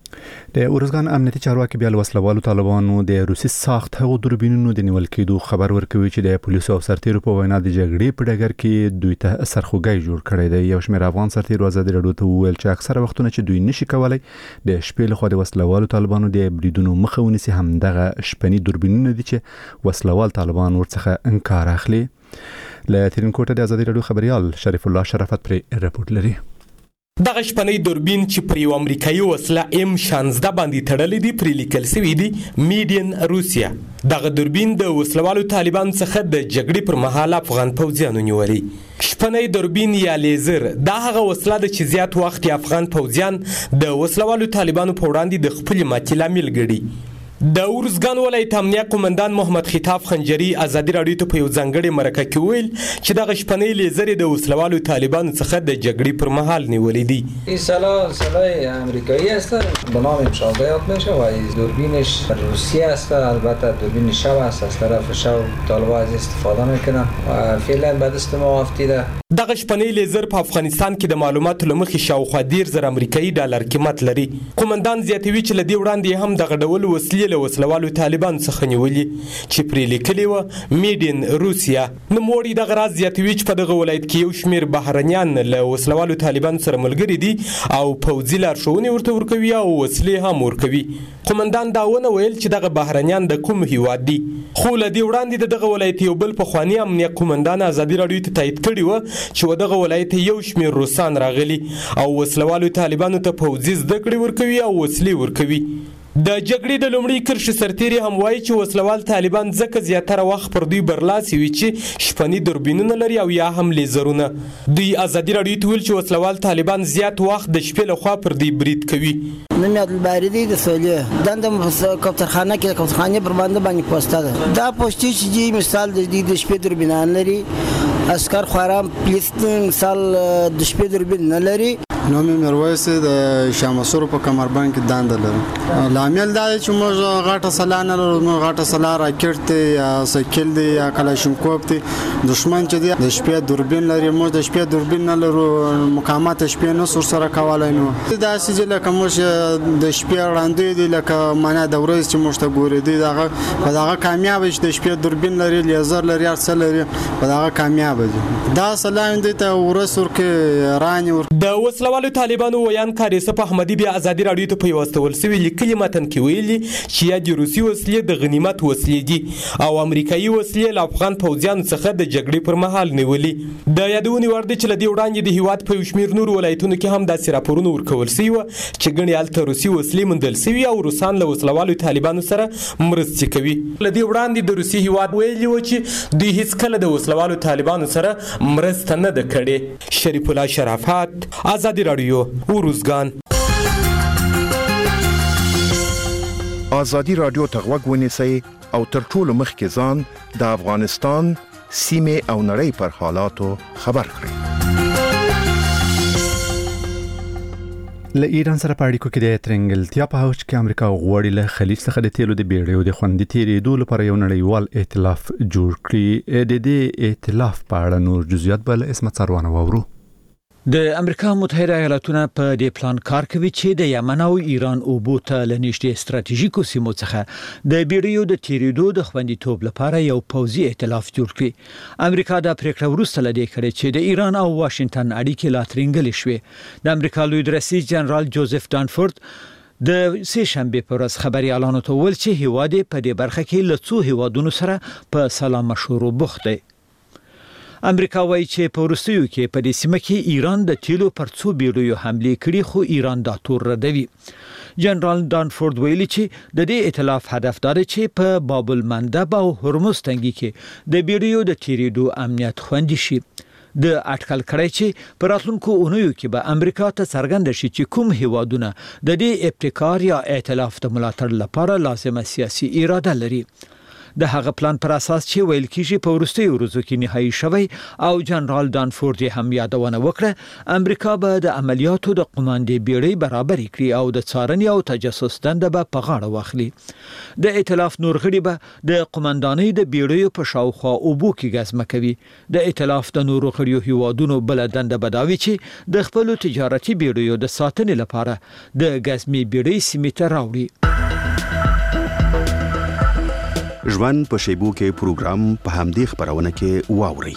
S2: د ارزګان امنیتي چارواکي بیا له وسلوالو طالبانو د روسي ساخت هغو دوربینونو د نیول کېدو خبر ورکوي چې د پولیسو او سرتیرو په وینا د جګړې په ډګر کې دوی ته سرخوږی جوړ کړی دی. یو شمېر افغان سرتیرو ازادي راډیو ته وویل چې اکثره وختونه چې دوی نشي کولی د شپې لخوا د وسلوالو طالبانو د بریدونو مخه ونیسي، همدغه شپني دوربینونه دي چې وسلوال طالبان ورڅخه انکار اخلي. له ترینکوټه د ازادي راډیو خبريال شریف الله شرافت پرې رپورټ لري.
S17: دغه شپنۍ دوربین چې پر یو امریکایي وسله ام شانزده باندې تړلې دي پرې لیکل شوي دي میډین روسیا. دغه دوربین د وسلوالو طالبانو څخه د جګړې پر مهال افغان پوځیانو نیولي. شپنۍ دوربین یا لیزر دا هغه وسله ده چې زیات وخت افغان پوځیان د وسلوالو طالبانو په وړاندې د خپلې ماتې لامل ګڼي. د ارزګان ولایت امنیه قومندان محمد خطاب خنجری ازادي راډیو ته په یو ځانګړي مرکه کې ویل چې دغه شپنۍ لیزر د وسلوالو طالبانو څخه د جګړې پر مهال نیولې دي.
S18: این سلاح سلاح امریکایی است، به نام شانزده یاد میشه و دوربینش روسی است. البته دوربین شب است، از طرف شب طالبان از استفاده میکنن و فعلا به دست ما افتیده.
S17: دغه شپنۍ لیزر په افغانستان کې د معلوماتو له مخې شاوخوا ډېر زر امریکایي ډالر قیمت لري. قومندان زیاتوي چې له دې وړاندې هم دغه ډول وسلې له وسلوالو طالبانو څخه نیولي چې پرې لیکلې وه میډین روسیا. نوموړي دغه راز زیاتوي چې په دغه ولایت کې یو شمېر بهرنیان له وسلوالو طالبانو سره ملګري دي او پوځي لارښوونې ورته ورکوي او وسلې هم ورکوي. قومندان دا ونه ویل چې دغه بهرنیان د کوم هیواد دي، خو له دې وړاندې د دغه ولایت یو بل پخواني امنیه قومندان ازادي راډیو ته تایید کړي وه چې دغه ولایت یو شمېر روسان راغلي او وسلوالو طالبانو ته پوځي زده کړې ورکوي او وسلې ورکوي. د جګړې د لومړۍ کرښې سرتیري هم وایي چې وسلوال طالبان ځکه زیاتره وخت پر دوی برلاسي وي چې شپني دوربینونه لري او یا هم لیزرونه. دوی ازادي راډیو ته ویل چې وسلوال طالبان زیات وخت د شپې لخوا پر دوی برید کوي.
S19: نوم یې عبدالباري دی د سولې دنده کوترخانه کې د کوترخانې پر باندې باندې پوسټه ده. دا پوسټې چې دی مثال د دې د شپې دوربینان لري، عسكر خوارم پولیس مثال د شپې دوربین نه لري.
S8: نوم یې میرویس د شامسور په کمربند کې دنده لري. لامل دا دی چې موږ غاټه سلا نه لرو، موږ غاټه سلا راکټ دی یا سایکل دی یا کلاشینکوف دی. دشمن چې دی د شپې دوربین لري، موږ د شپې دوربین نه لرو، مقامات شپې نه سر سره کولای نو. دا چې لکه موږ د شپې وړاندې دی لکه معنا د ورځ چې موږ ته ګوري دی دغه په دغه کامیاب چې د شپې دوربین لري، لیزر لري، ارسل لري، په دغه کامیاب دي. دا سلام دی ته ورس ورکه رانی ور
S17: د وسلوالو طالبانو ویان کاریسف احمدي بیا ازادي راډیو ته په یو استول سوي لیکلي متن کې ویلي چې یا د روسي وسلې د غنیمت وسلې دي او امریکایي وسلې له افغان پوځیانو څخه د جګړې پر مهال نیولي. د یادونې وړ دی چې له دې وړاندې د هیواد په یو شمېر نورو ولایتونو کې هم داسې راپورونه ورکول سوي وه چې ګڼې هلته روسي وسلې موندل سوي او روسان له وسلوالو طالبانو سره مرستې کوي. له دې وړاندې د روسي هیواد ویلي و چې دوی هیڅکله د وسلوالو طالبانو سره مرسته نه ده کړې. شریف الله شرافت، ازادي راډیو، ارزګان.
S12: ازادي راډیو ته غوږ ونیسئ او تر ټولو مخکې ځان د افغانستان سیمې او نړۍ پر حالاتو خبر کړئ.
S2: له ایران سره په اړیکو کې د ترنګلتیا په حوض کې امریکا غواړي له خلیج څخه د تیلو د بیړیو د خوندي تیریدو لپاره یو نړیوال ائتلاف جوړ کړي. د دې ائتلاف په اړه نور جزئیات به له اسمت سروانه واورو.
S20: د امریکا متحده ایالاتونه په دې پلان کار کوي چې د یمن او ایران اوبو ته لنیشته ستراتیژیکو سیمو څخه د بیړیو د تیریدو د خوندیتوب لپاره یو پوځي ائتلاف جوړ کړي. امریکا د پریکړه وروسته لدې کړې چې د ایران او واشنگټن اړیکې لا ترنګلې شوې. د امریکا لوی رئیس جنرال جوزف دانفورد د سه شنبه پر ورځ خبريالانو ته ویل چې هیواد په دې برخه کې له څو هیوادونو سره په سلام مشورو بوخت دی. امریکا وایي چې په وروستیو کې په دې سیمه کې ایران د تیلو پر څو بیړیو حمله کړي خو ایران دا تور ردوي. جنرال دانفورد ویلي چې د دې ائتلاف هدف دا دی چې په باب المندب او هرمز تنګي کې د بیړیو د تیریدو امنیت خوندي شي. د اټکل کړی چې په راتلونکو اونیو کې به امریکا ته څرګند شي چې کوم هیوادونه د دې ابتکار یا ائتلاف د ملاتړ لپاره لازمه سیاسي اراده لري. د هغه پلان پر اساس چې ویل کیږي په ورستي ورځو کې نهایی شوی او جنرال دانفورد هم یادونه وکړه امریکا به د عملیاتو د قوماندې بیړۍ برابر کړي او د څارنې او تجسس دنده به په غاړه واخلي. د ائتلاف نور غړي به د قوماندانۍ د بیړیو په شاوخوا اوبو کې ګزمه کوي. د ائتلاف د نورو غړیو هیوادونو بل دنده بداوي چې د خپل تجارتي بیړیو د ساتنې لپاره د ګزمي بیړۍ سیمې ته راوړي.
S21: ژوند په شیبو کې پروګرام په همدې خبرونه کې واوري.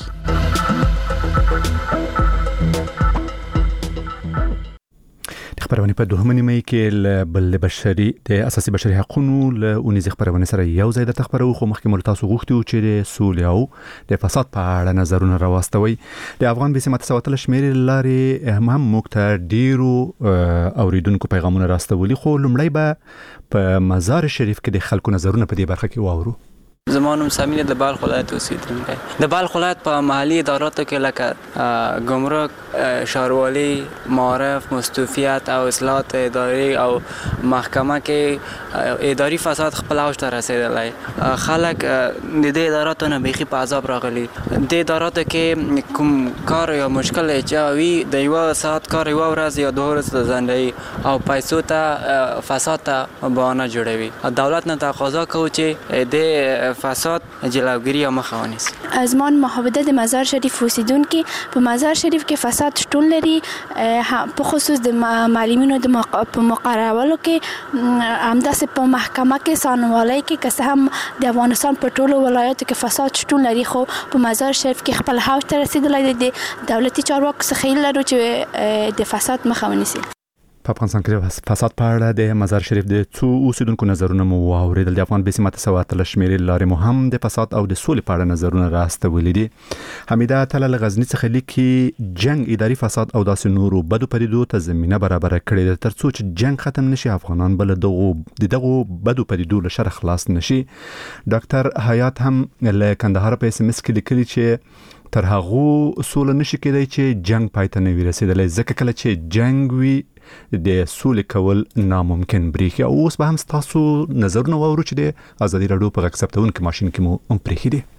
S2: خبرونه په دوهمه نیمه کې ل بل بشري د اساسي بشري حقوقو له اونیز خبرونه سره یو ځای د خبرو خو مخکې ملتاسو غوښتي چې د سولې او د فساد په اړه نظرونه راوستوي. د افغان بي سي متساوتل شمیر لاري هم مکتر ډیرو اوریدونکو پیغامونه راستولي خو لمړی به په مزار شریف کې د خلکو نظرونه په دې برخه کې واورو.
S22: زمانم سامین د بلخ ولایت اوسیدونکی د بلخ ولایت په محلي اداراتو کې لکه ګمرک، ښاروالي، معارف، مستوفیت او اصلاحات اداري او محکمه کې اداري فساد خپل اوج ته رسیدلی. خلک د دې اداراتو نه بیخي په عذاب راغلي. د اداراتو کې کوم کار یا مشکل چې وي د یو ساعت کار یو ورځ یا دوه ورځې ځنډوي او پیسو ته فساد ته بهانه جوړوي. دولت نه تقاضا کوي چې د فساد جلوگیری یا مخه ونیسي.
S7: ازمان محافظه د مزار شریف اوسیدونکي په مزار شریف کې فساد شتون لري، په خصوص د معلمینو د په مقررولو کې همداسې په محکمه کې ثانوالۍ کې که هم د افغانستان په ټولو ولایاتو کې فساد شتون لري خو په مزار شریف کې خپل حوض ته رسیدلی دی. د دولتي چارواکو څخه هیله لرو چې د فساد مخه ونیسي.
S2: په افغانستان کې د فساد په اړه د مزار شریف د څو اوسیدونکو نظرونه مو واوریدل. د افغان بي سي متساوتل شمیر لارې مو هم د فساد او د سولې په اړه نظرونه راستولي دي. حمیده تل غزنی څخه لیکي جنگ اداري فساد او داسې نورو بدو پدیدو ته زمينه برابر کړې ده ترڅو چې جنگ ختم نشي افغانان بل دغه دغه بدو پدیدو له شر خلاص نشي. ډاکټر حیات هم له کندهار په اس ام اس کې لیکلي چې تر هغه سول نشي کېدای چې جنگ پای ته نه ورسېدلی ځکه کله چې جنگ وي د سولې کول ناممکن بریخي. او اوس به هم تاسو نظرونه واورو چې د ازادي رادیو په غږ ثبتونکو ماشين کې مو هم پریخي دي.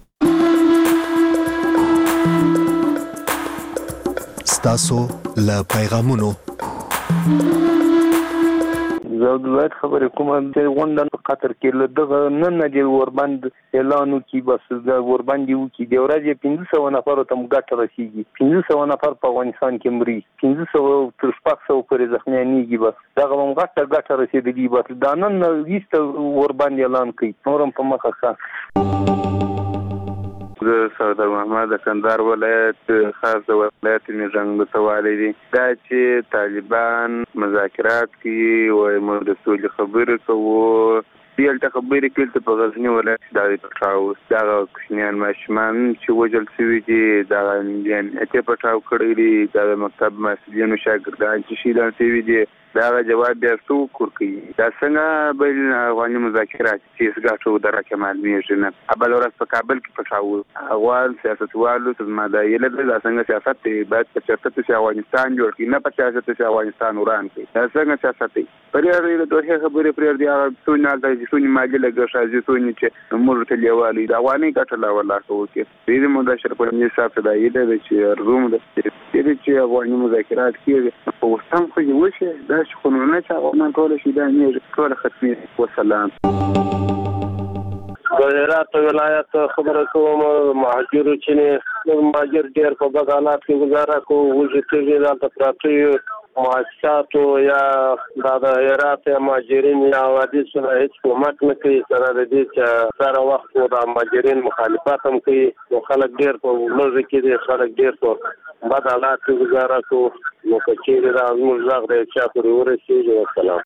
S21: ستاسو له پیغامونو
S23: زه د ولایت خبرې کوم چې غونډه په قطر کې له دغه نن نه وربند اعلان وکړي بس د وربند وکړي د ورځې پنځه سوه نفر ته ګټه رسیږي. پنځه سوه نفر په افغانستان کې مري، پنځه سوه تر شپږ سوه پورې زخمیانېږي. بس دغه هم غټه ګټه رسېدلي. بس دا نن وروسته وربند اعلان کوي نور هم په مخه ښه.
S24: زه سردار محمد د کندهار ولایت خاص د ولایت میرجنګ متوالی دي. دا چې طالبان مذاکرات کوي او موږ د سولې خبرې کوو دلته خبرې کوي په غزنی ولایت د پټاو دغه کوچنیان ماشومان چې وژل شوي دي دغه یان ته پټاو کړی دي د مکتب مسؤلینو شاګردان چې شهیدان شوي دي دا جواب بیا څو کوي دا څنګه بین افغاني مذاکرات چې ګټو درکه معلومیږي نه ابل ورځ په کابل کې پښاو افغان سیاستوالو ته ماده یله د څنګه سیاست باید په چرته چې افغانستان جوړ کړي نه په سیاست چې افغانستان وران کړي دا څنګه سیاست دی پرې د دوه خبرې پرې دی هغه څونه د څونه ماجله ګرځي څونه چې موږ ته لیوالي دا وانه ګټه ولا کوي دې مو د شرپنې حساب ته دی چې ارزوم د دې چې افغاني مذاکرات کې په وسم خو یو شي دا شخصونه چې افغانان ټول شي دا نه ټول ختمي وسلام
S1: د هرات ولایت خبره کوم مهاجر چې مهاجر ډیر په بد حالات کې گزاره کوي وځي چې د پراپتي مؤسساتو یا د هرات مهاجرین یا وادي سره هیڅ کومک نه کوي سره د دې چې سره وخت د مهاجرین مخالفت هم کوي نو خلک ډیر په لږ کې دي خلک ډیر په بد حالات کې گزاره کوي نو چې دا موږ زغ د چا پورې ورسېږي والسلام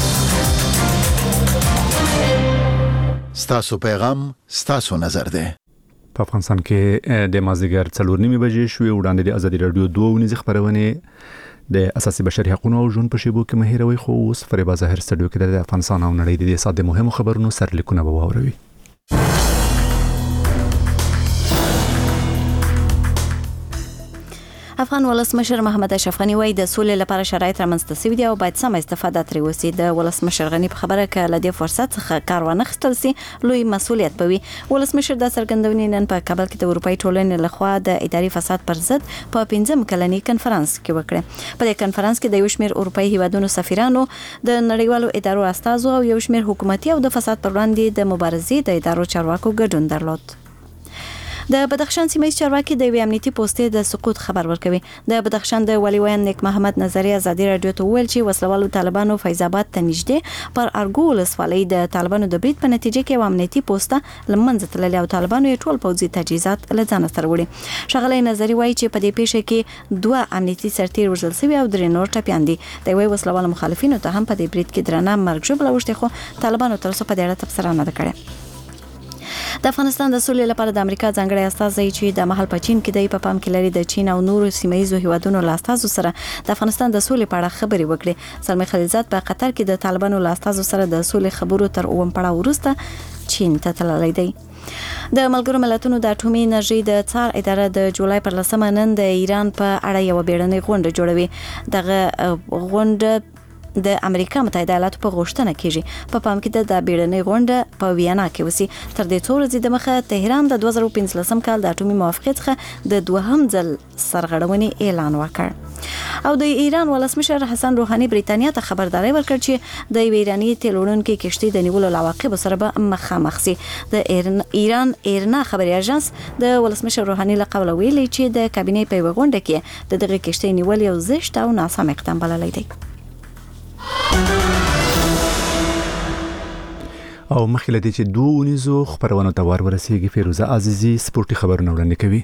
S3: ستاسو پیغام ستاسو نظر ده.
S2: په افغانستان کې د مازدیګر څلور نیمې بجې شوې وړاندې د ازادي رادیو دوه ونیزه خبرونه د اساسي بشري حقوقو او ژوند په شیبو کې مهیروي خو اوس فریبا ظاهر سټډیو کې د افغانستان او نړۍ د ساده مهمو خبرونو سرلیکونه به واوروي.
S4: افغان ولسمشر محمد اشرف غنی وایي د سولې لپاره شرایط رامنځته شوي دي او باید سم استفاده ترې وشي. د ولسمشر غنی په خبره کې له دې فرصت څخه کار وانخیستل سي لوی مسؤلیت به وي. ولسمشر د څرګندونې نن په کابل کې د اروپאי ټولنې لخوا د اداري فساد پر ضد په پنځم کلنی کنفرانس کې وکړه. په دې کنفرانس کې د یو شمېر اروپאי هیوادونو سفیرانو د نړیوالو ادارو استازو او یو شمېر حکومتي او د فساد پر وړاندې د مبارزې د ادارو چارواکو ګډون درلود. د بدخشان سیمه چارواکي د وی امنیتي پوسټې د سقوط خبر ورکوي. د بدخشان د ولی ویان نیک محمد نظری ازادي رادیو ته ویل چې وسلوالو طالبانو فیض آباد ته نږدې پر ارګو ولسوالۍ د طالبانو د برید په نتیجه کې و امنیتي پوسټه لمنځه تللې او طالبانو یې ټول پوځي تجهیزات له ځان سره وړي. شغله نظری وایي چې په دې پیښه کې دوه امنیتي سرتیر وژل شوي او درې نور ټپیان دي. د وی وسلوالو مخالفینو ته هم په دې برید کې درنه مرګ ژوبله وشته خو طالبانو تر اوسه په دې اړه تبصره نه کړې. د افغانستان د سولې لپاره د امریکا ځانګړی استازی چې د محل په چین کې د په پام کې لري د چین او نورو سیمایي هیوادونو له استازو سره د افغانستان د سولې په اړه خبرې وکړې. سلمې خلیلزاد په قطر کې د طالبانو له استازو سره د سولې خبرو تر اووم پړاو وروسته چین ته تللی دی. د ملګرو ملتونو د اټومي انرژي د څار اداره د جولای پر لسمه نن د ایران په اړه یو بیړنۍ غونډه جوړوي. دغه غونډه د امریکا متحده ایالاتو په غوښتنه کېږي. په پام کې د بیړنۍ غونډه په ویانا کې وسی. تر دې څو ورځې د مخه تهران د دوه زره پنځلسم کال د اټومي موافقت څخه د دوهم ځل سرغړونې اعلان وکړ. او د ایران ولسمشر حسن روحاني بریتانیا ته خبرداري ورکړ چې د ایرانی تیل وړونکو کشتۍ د نیولو عواقب سره به مخامخ شي. د ایران ایرنا خبري اژانس د ولسمشر روحاني له قوله ویلي چې د کابینې په غونډه کې د دغه کشتۍ نیول یو زشت او ناسم اقدام بللی دی.
S2: او مخکې لدې چې دوه ونیزو خبرونه ته ور ورسیږي فیروزه عزیزی سپورتي خبرونه وړاندې کوي.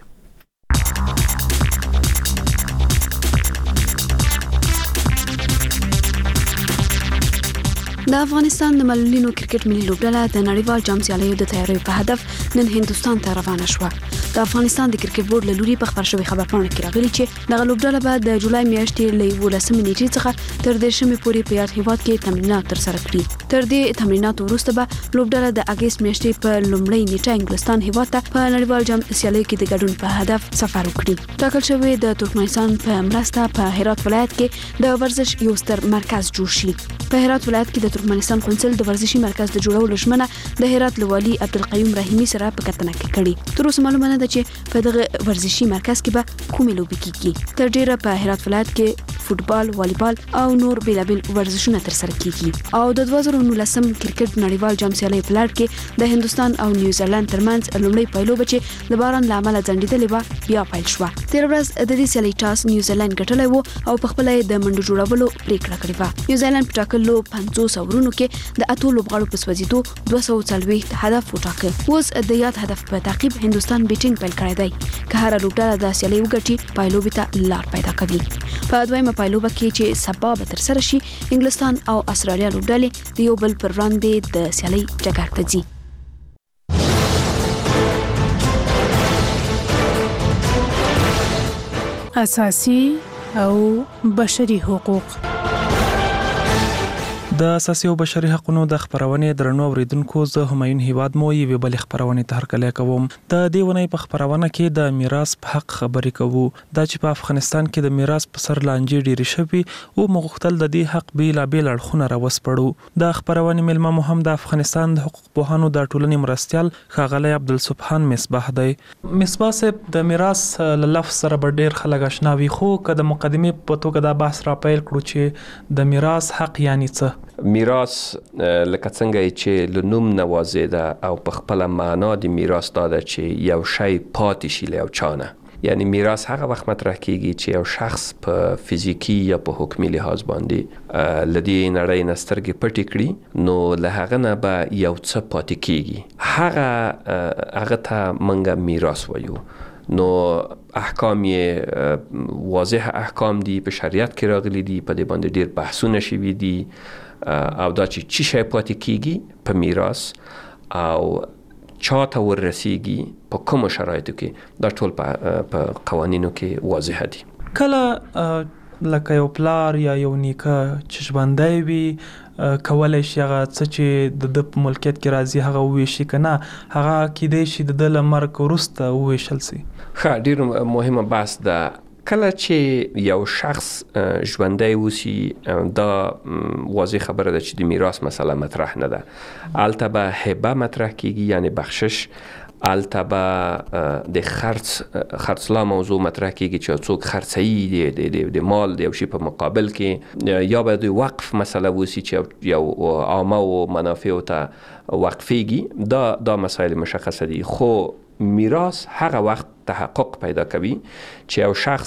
S5: د افغانستان د معلولینو کرکټ ملي لوبډله د نړیوال جام سیالیو د تیاریو په هدف نن هندستان ته روانه شوه. د افغانستان د کرکټ بورډ له لوري په خبر شوی خبرپاڼه کې راغلي چې دغه لوبډله به د جولای میاشتې له یولسمې نیټې څخه تر دېرشمې پورې په یاد هیواد کې تمرینات ترسره کړي. تر دې تمریناتو وروسته به لوبډله د اګست میاشتې په لومړۍ نیټه انګلستان هیواد ته په نړیوال جام سیالیو کې د ګډون په هدف سفر وکړي. ټاکل شوی د ترکمنستان په مرسته په هرات ولایت کې د ورزش یو ستر مرکز جوړ شي. په هرات ولایت کې د ترکمنستان قونسل د ورزشي مرکز د جوړولو ژمنه د هرات لوالي عبدالقیوم رحیمی سره په کتنه کې کړې. تر اوسه معلومه نه ده چې په دغه ورزشي مرکز کې به کومې لوبې کیږي. تر ډیره په هرات ولایت کې فوتبال، والیبال او نور بیلابیل ورزشونه ترسره کیږي. او د دوه زره نولسم کرکټ نړیوال جام سیالیو په لړ کې د هندستان او نیوزیلند ترمنځ لومړی پایلوبه چې د باران له امله ځنډېدلې وه بیا پیل شوه. تېره ورځ د دې سیالۍ ټاس نیوزیلند ګټلی و او په خپله یې د منډو جوړولو پرېکړه کړې وه. نیوزیلند په ټاکلو پنځوس اورونو کې د اتو لوبغاړو په سوځېدو دوه سوه څلوېښت هدف وټاکه. اوس د یاد هدف په تعقیب هندوستان بیټینګ پیل کړی دی. که هره لوبډله د سیالۍ وګټي پایلوبې ته لار پیدا کوي. په دویمه پایلوبه کې چې سبا به ترسره شي انګلستان او استرالیا لوبډلې د یو بل پر وړاندې د سیالۍ ډګر ته ځي.
S9: اساسي او بشري حقوق
S6: د اساسي او بشري حقوقو د خبرونې درنو اوریدونکو زه همایون هیواد مو یوه بل خبرونه ته هرکلی کوم. د دې ونې په خبرونه کې د میراث په حق خبرې کوو. دا چې په افغانستان کې د میراث په سر لانجې ډېرې شوي او مغختل د دې حق بیلا بیل اړخونه راوسپړو. د خبرونه ملما مو هم د افغانستان د حقوق پوهانو د ټولنې مرستيال ښاغلی عبدالسبحان مصباح دی. مصباح صاحب د میراث له لفظ سره به ډېر خلک آشنا وي، خو که د مقدمې په توګه دا بحث را پیل کړو چې د میراث حق یعنی څه؟
S11: میراث لکه څنګه چې له نوم نه واضح ده او په خپله معنا د میراث دا ده چې یو شی پاتې شي له یو چا نه. یعنی میراث هغه وخت مطرح کیږي چې یو شخص په فزیکی یا په حکمي لحاظ باندې له دې نړۍ نه سترګې پټې کړي، نو له هغه نه به یو څه پاتې کیږي. هغه هغه ته موږ میراث وایو. نو احکام یې واضح احکام دي، په شریعت کې راغلي دي، په دې باندې ډېر بحثونه شوي دي او دا چې چی شی پاتې کیږي په میراث او چا ته ورسیږي په کومو شرایطو کې، دا ټول په قوانینو کې واضح دي.
S6: کله لکه یو پلار یا یو نیکه چې ژوندی وي کولای شي هغه څه چې د ده په ملکیت کې راځي هغه وویشي، که نه هغه کیدای شي د ده له مرګ وروسته وویشل سي. ښه،
S11: ډېر مهمه بحث ده. کله چې یو شخص ژوندی اوسي دا واضح خبره ده چې د میراث مسله مطرح نه ده. هلته به هبه مطرح کیږي یعنی بخشش، هلته به د خرڅ خرڅلا موضوع مطرح کیږي چې څوک خرڅوي د مال د یو شي په مقابل کې، یا به د وقف مسله اوسي چې یو عامه او منافعو ته وقفیږي. دا دا مسایل مشخصه دي. خو میراث هغه وخت تحقق پیدا کوي چې یو شخص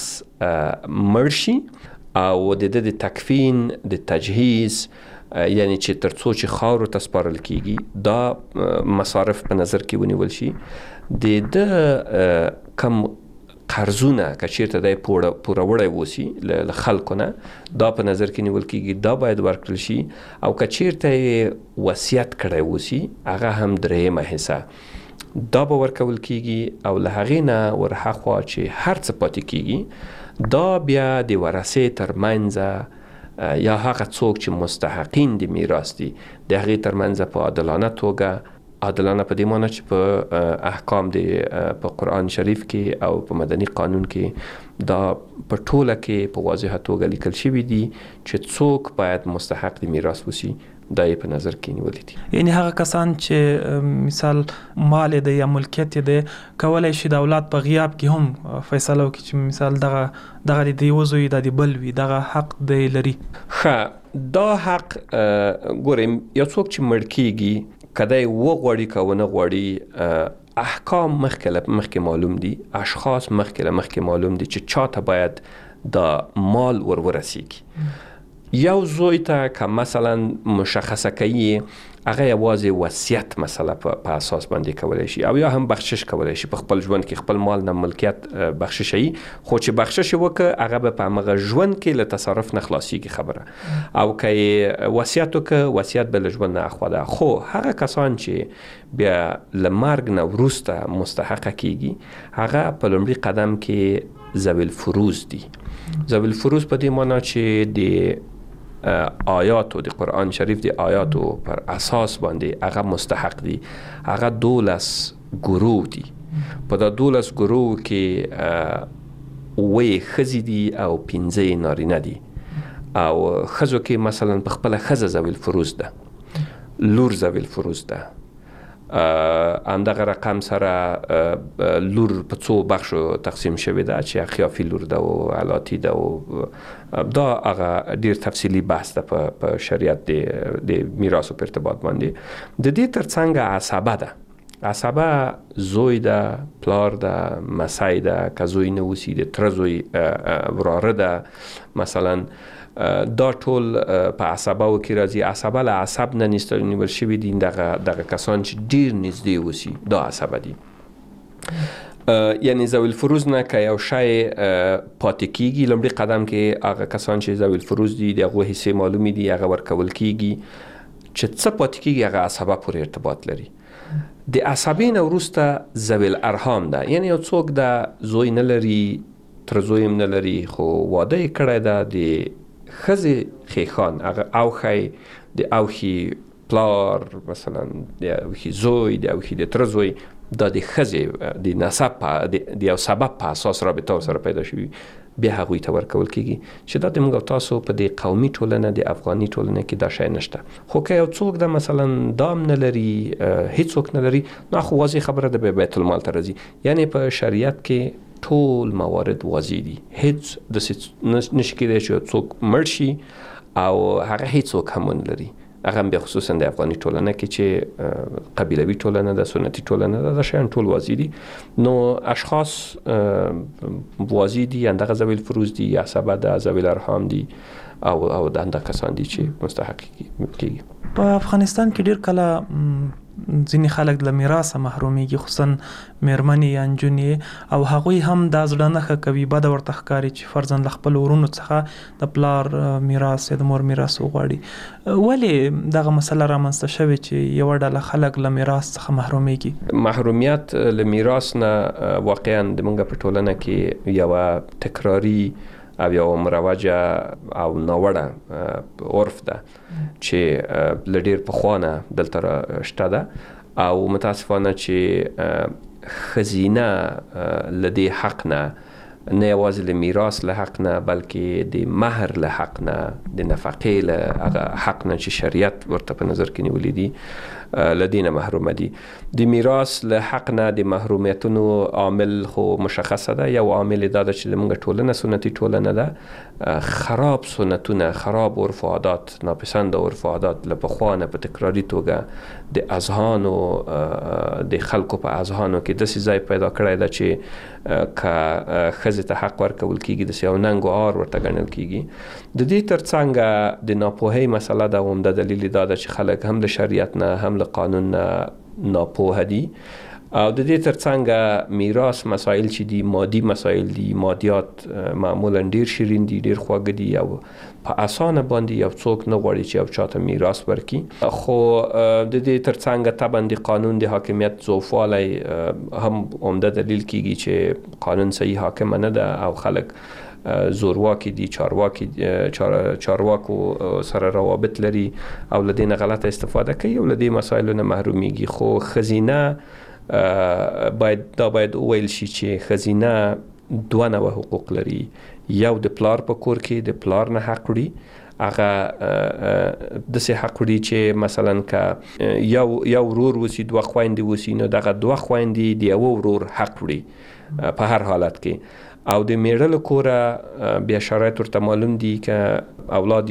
S11: مړ شي او د ده د تکفین د تجهیز یعنی چې ترڅو چې خاورو ته سپارل کیږي دا مصارف په نظر کې ونیول شي. د ده کم قرضونه که چیرته دی پوروړی اوسي له خلکو نه دا په نظر کې نیول کیږي، دا باید ورکړل شي. او که چیرته یې وصیت کړی اوسي هغه هم درېیمه حصه دا به ورکول کیږي. او له هغې نه ورهاخوا چې هر څه پاتې کیږي دا بیا د ورثې ترمنځ یا هغه څوک چې مستحقین د میراث دي د هغې ترمنځ په عادلانه توګه، عادلانه په دې معنی چې په احکام د په قرآن شریف کې او په مدني قانون کې دا په ټوله کې په واضحه توګه لیکل شوي دي چې څوک باید مستحق د میراث وسی، دا یې په نظر کې نیولې دي.
S6: یعنی هغه کسان چې مثال مال دی یا ملکیت دی کولای شي د اولاد په غیاب کې هم فیصله وکړي چې مثال دغه دغه د یو زوی د بل وي، دغه حق دی لري.
S11: ښه، دا حق ګورئ یو څوک چې مړ کیږي کدی وغواړي که ونه غواړي احکام مخکې مخکې معلوم دي، اشخاص مخکې مخکې معلوم دي چې چاته باید دا مال ور ورسیږي. یو زوی ته که مثلا مشخصه کوي هغه یوازې وصیت مسله په اساس باندې کولی شي او یا هم بخشش کولی شي په خپل ژوند کې خپل مال نه ملکیت بخششي، خو چې بخشش یې وکړه هغه به په همغه ژوند کې له تصرف نه خلاصیږي خبره. او که یې وصیت وکړه وصیت به له ژوند نه اخوا ده. خو هغه کسان چې بیا له مرګ نه وروسته مستحقه کیږي هغه په لومړي قدم کې ذوی الفروض دي. ذوی الفروض په دې معنی چې د آیاتو د قرآن شریف د آیاتو پر اساس باندې هغه مستحق دي. هغه دولس گروه دي. په دا دولس گروه کې اووه ښځې دي او پنځه نارینه دي. او ښځو کې مثلا په خپله ښځه ذوی الفروض ده، لور ذوی الفروض ده. همدغه رقم سره لور په څو بخشو تقسیم شوی ده چې خیافي لور ده او علاتی ده او دا هغه ډیر تفصیلی بحث ده په شریعت د میراثو په ارتباط باندې. د دې ترڅنګ عصبه ده. عصبه زوی ده، پلار ده، مسی ده، که زوی نه اوسي د تره زوی وراره ده مثلا. دا ټول په عصبه کې راځي. عصبه له عصب نه نیول شوي دي، دغه دغه کسان چې ډیر نږدې اوسي دا عصبه دي. یعنی ذوی الفروض نه که یو شی پاتې کیږي لومړي قدم کې هغه کسان چې ذوی الفروض دي د هغوی حصې معلومې دي هغه ورکول کیږي. چې څه پاتې کیږي هغه عصبه پورې ارتباط لري. د عصبې نه وروسته ذوی الارحام ده. یعنی یو څوک د زوی نه لري، تر زوی هم نه لري، خو واده یې کړی ده، د ښځې خیخان هغه اوښی د اوښي پلار مثلا د اوښي زوی د اوښي د تره زوی دا د ښځې د نسب د یو سبب په اساس رابطه سره پیدا شوي بیا هغوی ته ورکول کېږي چې دا د موږ او تاسو په د قومي ټولنه د افغاني ټولنه کې دا شی نشته. خو که یو څوک د مثلا دام نه لري هیڅوک نه لري نو خو واضح خبره ده به بیت المال ته راځي. یعنی په شریعت کې ټول موارد واضح دي، هیڅ داسې نشي کېدای چې څوک مړ شي او هغه هیڅوک هم ونه لري. هغه بیا خصوصا د افغاني ټولنه کې چې قبیلوي ټولنه ده، سنتي ټولنه ده، دا شیان ټول واضح دي. نو اشخاص واضح دي، اندغه ذوی الفروض دي، عصبه ده، ذوی الارحام دي او او دنده کسان دي چې مستحق کېږي.
S6: په افغانستان کې ډیر کله ځینې خلک له میراثه محرومیږي، خصوصا میرمنې یا نجونې، او هغوی هم دا زړه نښه کوي، بده ورته ښکاري چې فرضاً له خپلو ورونو څخه د پلار میراث یا د مور میراث وغواړي. ولې دغه مسله رامنځته شوې چې یوه ډله خلک له میراث څخه محرومیږي؟
S11: محرومیت له میراث نه واقعاً د موږ په ټولنه کې یوه تکراري او یو مروجه او ناوړه عرف ده چې له ډېر پخوانه دلته شته ده، او متاسفانه چې ښځینه له دې حق نه، نه یوازې له میراث له حق نه بلکې د مهر له حق نه، د نفقې له هغه حق نه چې شریعت ورته په نظر کې نیولي دي له دې نه محرومه دي. د میراث له حق نه د محرومیتونو عامل خو مشخصه ده. یو عامل دا ده چې زموږ ټولنه سنتي ټولنه ده، خراب سنتونه، خراب عرف و عادات، ناپسنده عرف و عادات له پخوانه په تکراري توګه د اذهانو د خلکو په اذهانو کې داسې ځای پیدا کړی ده چې که ښځې ته حق ورکول کېږي داسې یو ننګ و عار ورته ګڼل کېږي. د دې تر څنګه د ناپوهۍ مسله ده، عمده دلیل دا ده چې خلک هم له شریعت نه هم له قانون نه ناپوه دي، او د دې تر څنګه میراث مسایل چې دي مادي مسایل دي، مادیات معمولا ډیر شیرین دي، ډیر خواږه دي، او په اسانه باندې یو څوک نه غواړي چې یو چاته میراث ورکړي. خو د دې تر څنګه طبعا د قانون د حاکمیت ضعفوالی هم عمده دلیل کېږي چې قانون صحیح حاکمه نه ده او خلک زورواکي دي، چارواکي چار چارواکو سره روابط لري او له دې نه غلطه استفاده کوي او له دې مسایلو نه محرومیږي. خو ښځینه باید دا باید وویل شي چې ښځینه دوه نوع حقوق لري. یو د پلار په کور کې د پلار نه حق وړي، هغه داسې حق وړي چې مثلا که یو یو ورور وسی، دوه خویندې وسی، نو دغه دوه خویندې د یوه ورور حق وړي په هر حالت کې. او د میړه له کوره بیا شرایط ورته معلوم دي که اولاد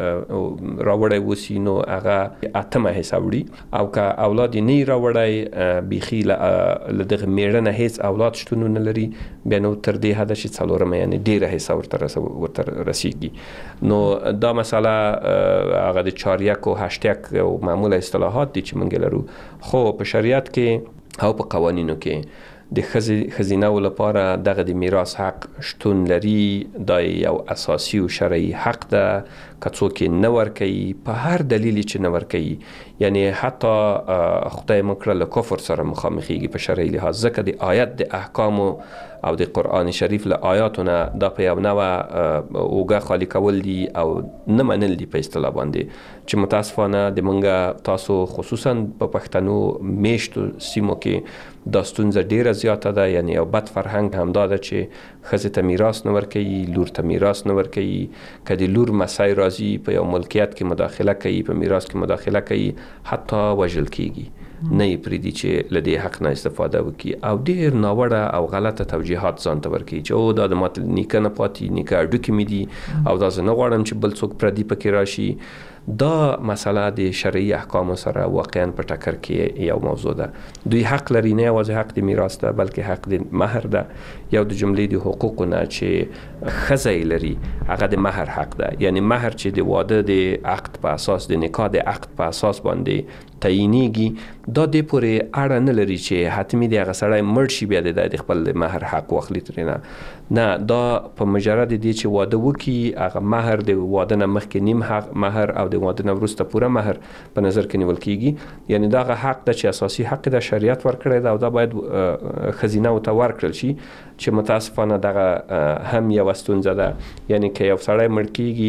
S11: یې راوړی وسی نو هغه اتمه حصه وړي، او که اولاد یې نه راوړی بیخي له دغه میړه نه هیڅ اولاد شتون نه لري، بیا نو تر دې حده چې څلورمه یعنې ډېره حصه ورته ورته رسیږي. نو دا مسله هغه د چاریک او هشتک او معموله اصطلاحات دي چې موږ لرو، خو په شریعت کې او په قوانینو کې د ښځینه‌و لپاره دغه د میراث حق شتون لري. دا یو اساسي او شرعي حق ده، که څوک یې نه ورکوي په هر دلیل چې نه ورکوي، یعنی حتی خدای مکړه له کفر سره مخامخېږي په شرعي لحاظ، ځکه د آیت د احکامو او د قرآن شریف له آیاتونه دا په یو نوع اوږه خالی کول دي او نه منل دي په اصطلاح باندې، چې متاسفانه د موږ تاسو خصوصا په پښتنو میشتو سیمو کې دا ستونزه ډیره زیاته ده. یعنی یو بد فرهنګ همدا ده چې ښځې ته میراث نه ورکوي، لور ته میراث نه ورکوي. که د لور مسای راځي په یو ملکیت کې مداخله کوي، په میراث کې مداخله کوي، حتی وژل کېږي، نه یې پرېږدي چې له دې حق نه استفاده وکړي، او ډېر ناوړه او غلطه توجیهات ځان ته ورکوي چې او دا د ماته نیکه نه پاتې، نیکه هډوکي مې دي او دا زه نه غواړم چې بل څوک پردي پکې راشي. دا مسله د شرعي احکامو سره واقعا په ټکر کې یو موضوع ده. دوی حق لري، نه یوازې حق د میراث ده بلکې حق د مهر ده. یو د جملې د حقوقو نه چې ښځه یې لري هغه د مهر حق ده، یعنی مهر چې د واده د عقد په اساس، د نکاح د عقد په اساس باندې تعینېږي، دا دې پورې اړه نه لري چې حتمي د هغه سړی مړ شي بیا د خپل مهر حق واخلي ترېنه. نه، دا په مجرد دې چې واده وکړي هغه مهر د واده نه مخکې نیم حق مهر او د واده نه وروسته پوره مهر په نظر کې نیول کېږي. یعنی دا هغه حق ده چې اساسي حق د شریعت ورکړی ده او دا باید ښځینه‌و ته ورکړل شي، چې متاسفانه دغه هم یوه ستونزه ده. یعنی که یو سړی مړ کېږي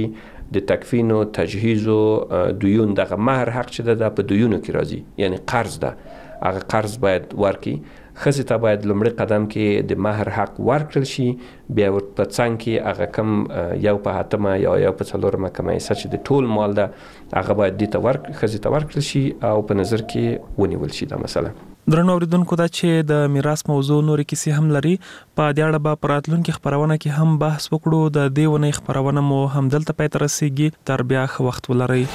S11: د تکفین او تجهیز او دویون دغه مهر حق چې د په دویونو کې راځي، یعنی قرض ده، هغه قرض باید ورکړي. ښځې ته باید لومړي قدم کې د مهر حق ورکړل شي، بیا په څنګ کې هغه کم یو په اتمه یا یو په څلورمه کمه حصه چې د ټول مال ده هغه باید دې ته ورک ښځې ته ورکړل شي او په نظر کې ونیول شي دا مسله.
S6: درنو اوریدونکو دا چې د میراث موضوع نورې کیسې هم لري، په دې اړه به په راتلونکي خبرونه کې هم بحث وکړو. د دې ونې خبرونه مو همدلته پای ته رسیږي، تر بیا ښه وخت ولرئ.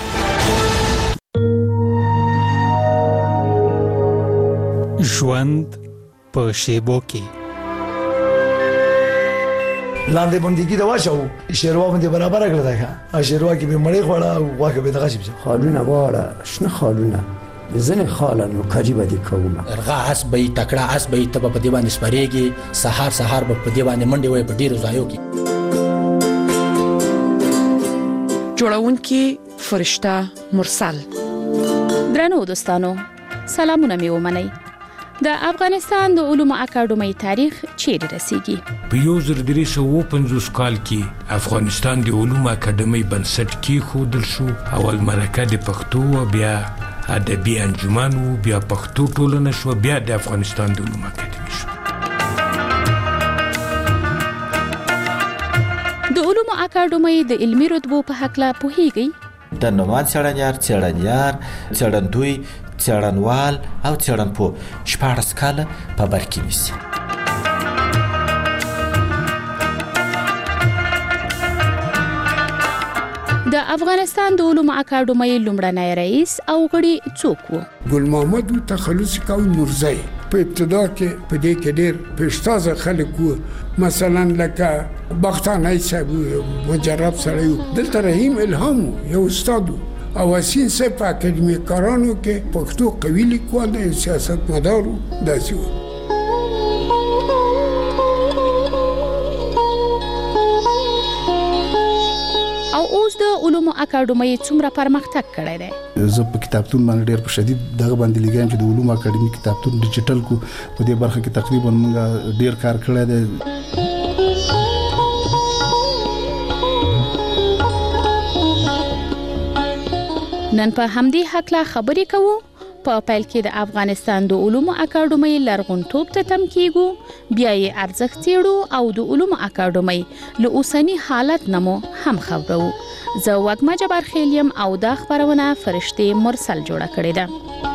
S13: ژوند په شیبو کې
S14: لاندې باندې دا واچو شیروا باندې برابر کړل دا ښه شیروا کې به مړی خوړه او واکه به دغه شي
S15: خالونه واړه شنه خالونه زنه خالانو کاجی باندې کومه
S16: ارغا اس به تکړه اس به تب په دی باندې سپریږي، سحر سحر په دی باندې منډي وای په ډیرو ځایو کې.
S25: جوړونکي فرشته مرسل.
S26: درنو دوستانو سلامونه مې ومنئ. د افغانستان د علومو اکاډمۍ تاریخ چیرې رسیږي؟
S27: په یو زر درې سوه پنځوس کال کې افغانستان د علومو اکاډمۍ بنسټ کېښودل شو. اول مرکه د پښتو، بیا ادبي انجمن، بیا پښتو ټولنه شو، بیا د افغانستان د علومو اکاډمۍ شو.
S26: د علومو اکاډمۍ د علمي رتبو په هکله پوهیږئ؟
S28: د نومان څېړنیار، څېړنیار، څېړندوی، څېړنوال او څېړنپوه شپاړس کاله په بر کې نیسي.
S26: د افغانستان د علومو اکاډمۍ لومړنی رئیس او غړي څوک وو؟
S29: ګل محمد تخلص کاوی نورزی. په ابتدا کې په دې کې ډېر پیشتازه خلک وو، مثلا لکه بختانی صاحب مجرب سړی وو، دلته رحیم الهام یو استاد او حسین صاحب په اکاډمي کارانو کې پښتو قوي لیکوال دی، سیاستمدار داسې وو.
S26: او اوس د علومو اکاډمۍ څومره پرمختګ کړی دی؟
S30: زه په کتابتون باندې ډېر په شدید دغه باندې لګایم چې د علومو اکاډمۍ کتابتون ډیجیټل کو په دې برخه کې تقریبا موږ ډېر کار کړی دی.
S26: نن په همدې حق خبرې کوو. په پیل کې د افغانستان د علومو اکاډمۍ لرغونتوب ته تم کیږو، بیا یې ارزښت څېړو او د علومو اکاډمۍ له اوسني حالت نه مو هم خبرو. زه وږمه جبار خیل یم او دا خبرونه فرشتې مرسل جوړه کړې ده.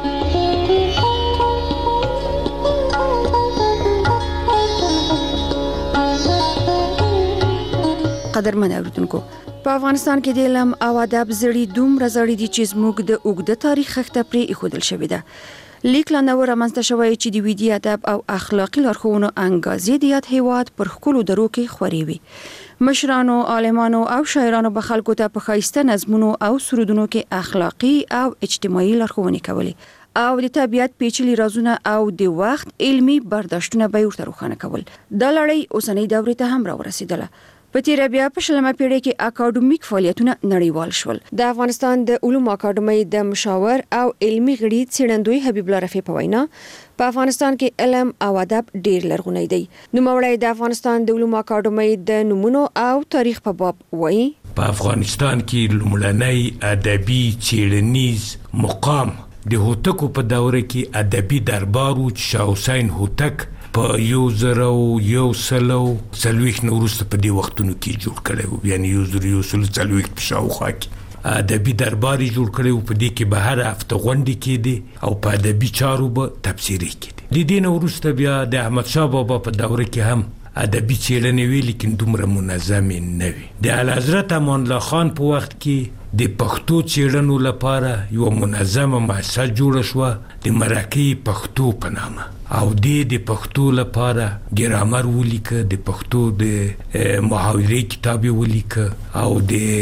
S25: قدرمن اوریدونکو، په افغانستان کې د علم او ادب زړی دومره زړی دي چې زموږ د اوږده تاریخ خښته پرې ایښودل شوې ده. لیک لا نو رامنځته شوی چې د ویدي ادب او اخلاقی لارښوونو انګازې د یاد هیواد پر خپلو درو کې خوري وي. مشرانو، عالمانو او شاعرانو به خلکو ته په ښایسته نظمونو او سرودونو کې اخلاقی او اجتماعي لارښوونې کولې او د طبیعت پیچلي رازونه او د وخت علمي برداشتونه به ورته روښانه کول. دا لړۍ اوسنۍ دورې ته هم راورسېدله. په تیر بیا په شلمه پیړۍ کې اکاډمیک فعالیتونه نړیوال شول. د افغانستان د علومو اکاډمۍ د مشاور او علمي غړي څېړندوی حبیب الله رفیع په وینا په افغانستان کې علم او ادب ډیر لرغونی دی. نوموړی د افغانستان د علومو اکاډمۍ د نمونو او تاریخ په باب وایي.
S27: په افغانستان کې لومړنی ادبي څېړنیز مقام د هوتکو په دوره کې ادبي دربار و چې شاه حسین هوتک په یو زرو یو سلو څلوېښت نه وروسته په دې وختونو کې جوړ کړی و، یعنې یو زر یو سلو څلوېښت په شاوخوا کې ادبي دربار یې جوړ کړی و. په دې کې به هره هفته غونډې کېدې او په ادبي چارو به تبصرې کېدې. د دې نه وروسته بیا د احمدشاه بابا په دوره کې هم ادبي څېړنې وې، لیکن دومره منظمې نه وې. د اعلیحضرت امان الله خان په وخت کې د پښتو څېړنو لپاره یو منظمه مؤسسه جوړه شوه د مرکې پښتو په نامه، او دې د پښتو لپاره ګرامر ولیکه، د پښتو د محاورې کتاب ولیکه او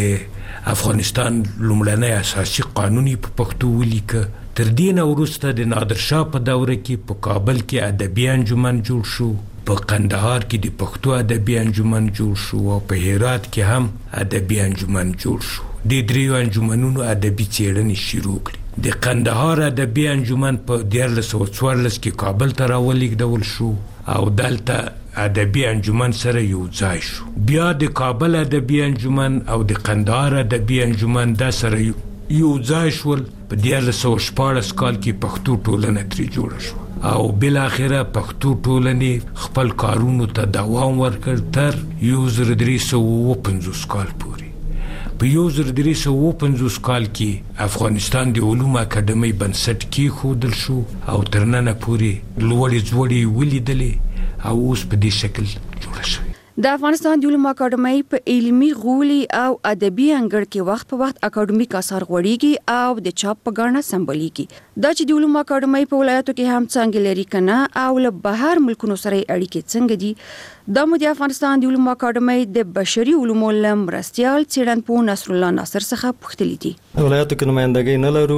S27: د افغانستان لومړنی اساسي قانون په پښتو ولیکه. تر دې نه وروسته د نادرشاه په دوره کې په کابل کې ادبي انجمن جوړ شو، په قندهار کې د پښتو ادبي انجمن جوړ شو او په هرات کې هم ادبي انجمن جوړ شو. د دریو انجمنونو ادبي څېړنې شروع کړې. د قندهار ادبي انجمن په دیارلس سوه څوارلس کې کابل ته راولېږدول شو او دلته ادبي انجمن سره یو ځای شو. بیا د کابل ادبي انجمن او د قندهار ادبي انجمن دا سره یو ځای شول. په دیارلس سوه شپاړس کال کې پښتو ټولنه ترې جوړه شوه او بالاخره پښتو ټولنې خپل کارونو ته دوام ورکړ تر یو زر درې سوه اووه پنځوس کال پورې. په یو زر درې سوه اووه پنځوس کال کې افغانستان د علومو اکاډمۍ بنسټ کېښودل شو او تر ننه پورې لوړې ځوړې ولیدلې او اوس په دې شکل جوړه شوې.
S25: د افغانستان د علومو اکاډمۍ په علمي غولي او ادبي انګړ کې وخت په وخت اکاډمیک اثار غوړیږي او د چاپ په ګاڼه سمبلېږي. دا چې د علومو اکاډمۍ په ولایتو کې هم څنګه لري کنه او له بهر ملکونو سره اړیکې څنګه دي، دا مو د افغانستان د علومو اکاډمۍ د بشري علومو لم مرستیال څېړنپوه نصر الله ناصر څخه پوښتلي دي.
S7: ولایتو کې نمائندګي نه لرو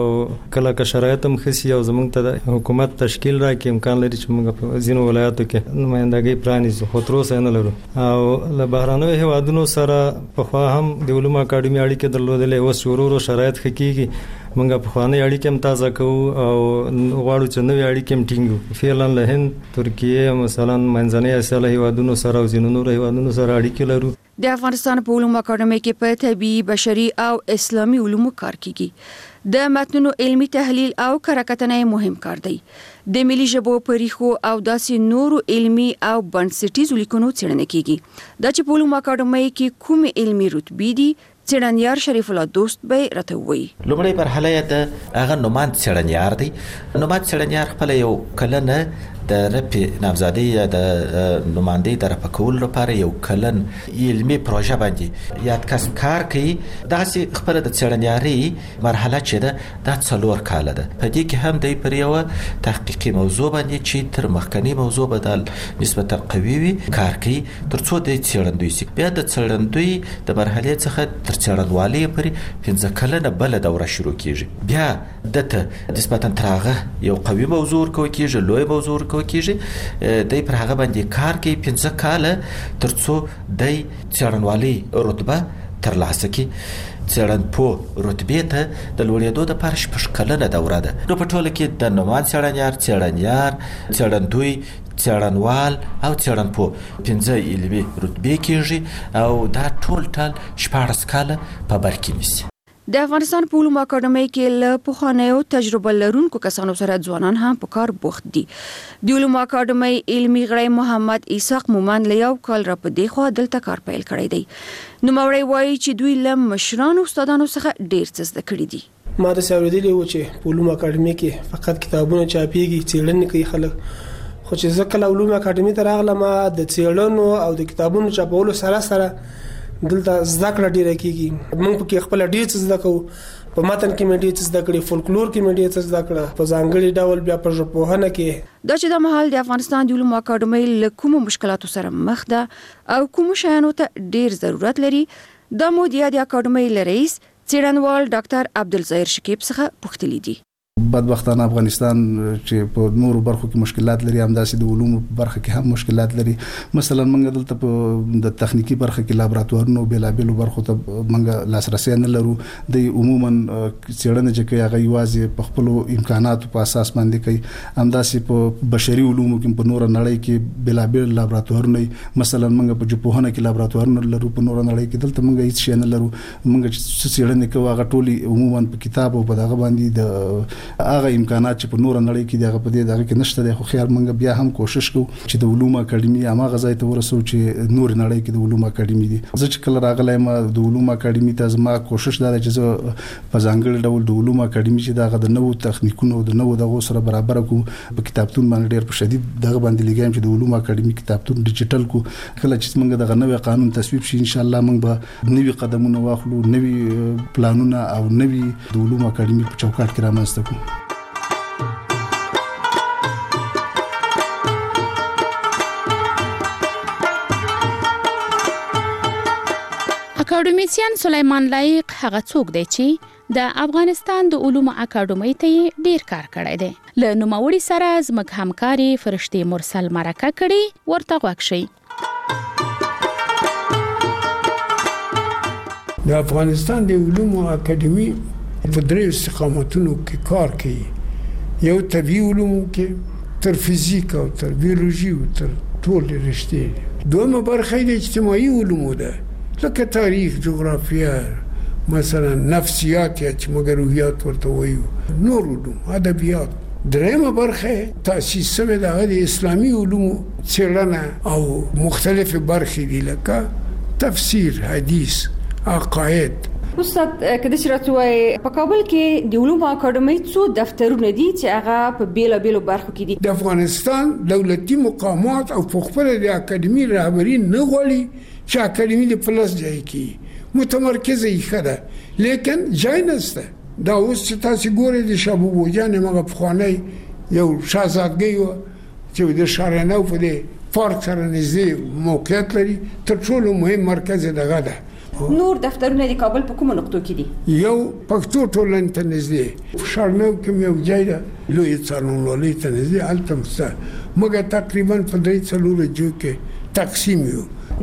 S7: او کله که شرایط هم خسي او زموږ ته د حکومت تشکیل راکړي امکان لري چې موږ په ځینو ولایتو کې نمائندګي پرانیزو، خو تر اوسه نه لرو. او له بهرانیو هیوادونو سره پخوا هم د علومو اکاډمۍ اړیکې درلودلې، اوس ورو ورو شرایط ښه کېږي. موږ پخوانۍ اړیکې هم تازه کوو او غواړو چې نوې اړیکې هم ټینګو. فعلا له هند، ترکیې، مثلا منځنۍ اسیا له هیوادونو سره او ځینو نورو هیوادونو سره اړیکې لرو.
S25: د افغانستان په علومو اکاډمۍ کې په طبي، بشري او اسلامي علومو کار کیږي. د متنونو علمي تحلیل او کره مهم کار دی. د ملي ژبو پریخو او داسې نورو علمي او بنسټیزو لیکنو څېړنه کیږي. دا چې په علومو اکاډمۍ کې کوم علمي رتبې دي، څېړنیار شریف الله دوست به راته وایي.
S28: لومړی مرحله د هغه نوماند څېړنیار دی. نوماند څېړنیار خپل یو کلنه د رپې نامزادۍ یا د نمایندګۍ د رپه کولو لپاره یو کلن علمي پروژه باندې یاد کسب کار کوي. داسې خپله د څېړنیارۍ مرحله چې ده دا څلور کاله ده. په دې کې هم دی پر یوه تحقیقي موضوع باندې چې تر مخکني موضوع بدل نسبتا قوي وي کار کوي تر څو دی څېړندوی شي. بیا د څېړندوی د مرحلې څخه تر څېړنوالۍ پورې پنځه کلنه بله دوره شروع کیږي. بیا دته نسبتا تر هغه یو قوي موضوع ورکول کیږي، لوی موضوع ورکول کیږي. دی پر هغه باندې کار کوي پنځه کاله تر څو دی څېړنوالۍ رتبه ترلاسه کړي. څېړنپوه رتبې ته د لوړېدو دپاره شپږ کلنه دوره ده. نو په ټوله کې د نوماند څېړنیار، څېړنیار، څېړندوی، څېړنوال او څېړنپوه پنځه علمي رتبې کیږي او دا ټول ټال شپاړس کاله په بر کې نیسي.
S25: د افغانستان په علومو اکاډمۍ کې له پخوانیو تجربه لرونکو کسانو سره ځوانان هم په کار بوخت دي. د علومو اکاډمۍ علمي غړی محمد اسحاق مومند له یو کال را په دې خوا دلته کار پیل کړی دی. نوموړی وایي چې دوی له مشرانو استادانو څخه ډېر څه زده کړي دي.
S8: ما داسې اورېدلي وو چې په علومو اکاډمۍ کې فقط کتابونه چاپېږي، څېړنې کوي خلک. خو چې زه کله علومو اکاډمۍ ته راغلم د څېړنو او د کتابونو چاپولو سره سره دلته زده کړه ډیره کیږي. موږ پکې خپل ډیر څه زده کوو. په متن کې مې ډیر څه زده کړې، فولکلور کې مې ډیر څه زده کړه، په ځانګړي ډول بیا په ژبپوهنه کې.
S25: دا چې د مهال د افغانستان د علومو اکاډمۍ له کومو مشکلاتو سره مخ ده او کومو شیانو ته ډیر ضرورت لري، دا مو د اکاډمۍ له رئیس څېړنوال ډاکټر عبدالظاهر شکیب څخه پوښتلي دي.
S30: بدبختانه افغانستان چې په نورو برخو کې مشکلات لري، همداسې د علومو برخه کې هم مشکلات لري. مثلا موږ دلته په د تخنیکی برخه کې لابراتوارونو بیلابیلو برخو ته موږ لاسرسي نه لرو. د عموما څېړنه چې کوي هغه یوازې په خپلو امکاناتو په اساس باندې کوي. همداسې په بشري علومو کې په نوره نړۍ کې بیلابیل لابراتوارونه، مثلا موږ په ژبپوهنه کې لابراتوارونه لرو، په نوره نړۍ کې دلته موږ هیڅ شی نه لرو. موږ چې څېړنې کوو هغه ټولې عموما په کتاب او په دغه باندې د هغه امکانات چې په نور نړۍ کې دغه په دې دغه کې نشته دی. خو خیر موږ بیا هم کوشش کوو چې د علومو اکاډمي هغه ځای ته ورسو چې نور نړۍ کې د علومو اکاډمي دي. زه چې کله راغلی یم د علومو اکاډمي ته، زما کوشش دا دی چې زه په ځانګړي ډول د علومو اکاډمي چې دغه د نوو تخنیکونو د نوو دغو سره برابر کو په کتابتون باندې ډېر په شدید دغه باندې لګایم چې د علومو اکاډمي کتابتون ډیجیټل کو. کله چې موږ دغه نوې قانون تصویب شي ان شاء الله موږ به نوي قدمونه واخلو، نوي پلانونه او نوي د علومو اکاډمي په چوکاټ کې رامنځته کوو.
S26: اکاډمیسیان سلیمان لایق هغه څوک دی چې د افغانستان د علومو اکاډمۍ ته ډیر کار کړی دی. له نوموړي سره زموږ همکاري فرشتې مرسل مرکه کړي، ورته غوږ شئ.
S29: د افغانستان د علومو اکاډمۍ په درې استقامتونو کې کار کوي. یو طبي علومو کې تر فزیک او تر بیولوژي او تر ټول رښتې دومره برخه د اجتماعي علومو ده لکه تاریخ جغرافیا مثلا نفسیات یا چې موږ روحیات ورته وایو نور علوم ادبیات درېمه برخه تاسیس شوې ده د اسلامي علومو څېړنه او مختلف برخې دي لکه تفسیر حدیث عقاید.
S25: استاد کله چې راځوي په کابل کې د علومو اکاډمي څو دفترونه دي چې هغه په بیل بیل برخو کې دي.
S29: د افغانستان دولتي مقامات او په خپل د اکاډمي رهبري نه غواړي چې اکاډمي د پلس ځای کې متمرکزه یې خده لیکن ځای نشته. دا اوس چې تاسو ګورئ د شابو جان مغه فخوانی یو شاهزادګي و چې د شارنو په دې پارک سره نږدې موقعیت لري تر ټولو مهم مرکز دغه ده.
S25: نور دفترونه د کابل په کومو نقطو کې دي؟
S29: یو پښتو ټولنې ته نږدې شارنو کې یو ځای ده لوی څارنولۍ ته نږدې هلته مسته موږ تقریبا په درې څلور جو کې تقسیم یو.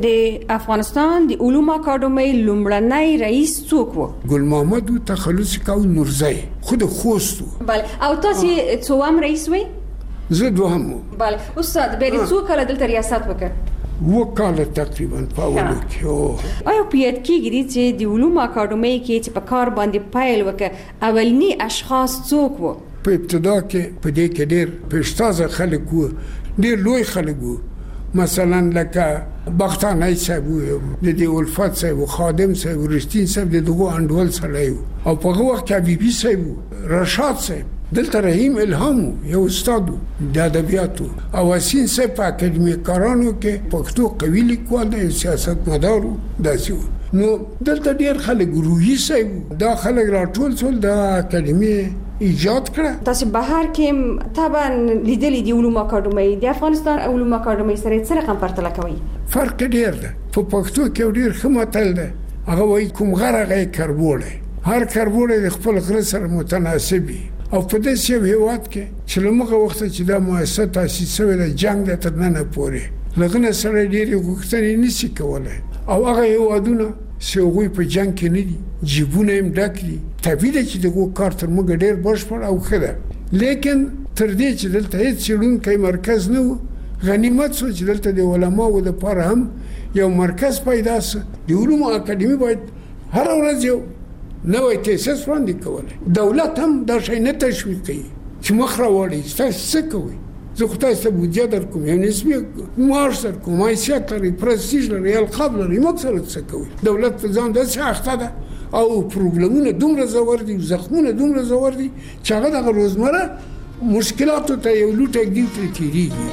S25: د افغانستان د علومو اکاډمي لومړنی رئیس څوک و؟
S29: ګل محمد تخلص کاو نورزی خود خوست.
S25: بله او تاسو څوم رئیس وئ؟
S29: زه دوهم.
S25: بله استاد به څو کله دلته ریاست وکړ؟
S29: وکاله تقریبا په اولو کې.
S25: آیا پیات کېږي چې د علومو اکاډمي کې چې په کار باندې پایل وکړ اولنی اشخاص څوک وو؟
S29: په ابتدا کې په دې کې ډېر پښتازه خلک وو ډېر لوی خلک وو مثلا لکه بختانی صاحب د دې الفت صاحب خادم صاحب رشتین صاحب د دغه انډول سره او په هغه وخت کې بیبي صاحب رشاد صاحب دلته رحیم الهام یو استاد د ادبیاتو او حسین صاحب په اکاډمي کارانو کې پښتو قوي لیکوال دی سیاست مدار داسې نو دلته ډیر خلک روحي صاحب دا خلک راټول ټول د اکاډمي ایجاد کړه.
S25: تاسو بهر کې طبعا لیدلې دی علومو اکاډمي د افغانستان علومو اکاډمي سره څه رقم پرتله کوي؟
S29: فرق ډیر ده. په پښتو کې ډیر خماتل ده هغه وایي کوم غره کربوړی هر کربوړی د خپل غره سره متناسبي او په دې یو هیواد کې چې لمغه وخت چې دا مؤسسه تاسیس شوې ده جنگ د ترننه پورې لغنه سره ډېری غوښتنې نشي کولای او هغه هیوادونه چې هغوی په جنگ کې نه دي جیبونه هم ډک دي طبیعي ده چې دغه کار تر موږ ډېر بشپړ او ښه ده لیکن تر دې چې دلته هیڅ څېړونکی مرکز نه و غنیمت شو چې دلته د علماو دپاره هم یو مرکز پیدا شو. د علومو اکاډمي باید هره ورځ یو نوې تاسیس وړاندې کوله. دولت هم دا شی نه تشویق کوي چې مخ راوړي تاسو څه کوئ زه خو تاسو ته بودجه درکوم یو نسبي معاش درکوم حیثیت لري پرستیژ لري القاب لري موږ سره څه کوئ. دولت په ځان داسې اخته ده او پروبلمونه دومره زور دي زخمونه دومره زور دي چې هغه دغه روزمره مشکلاتو ته یو لوټ اګدي ترې تېرېږي.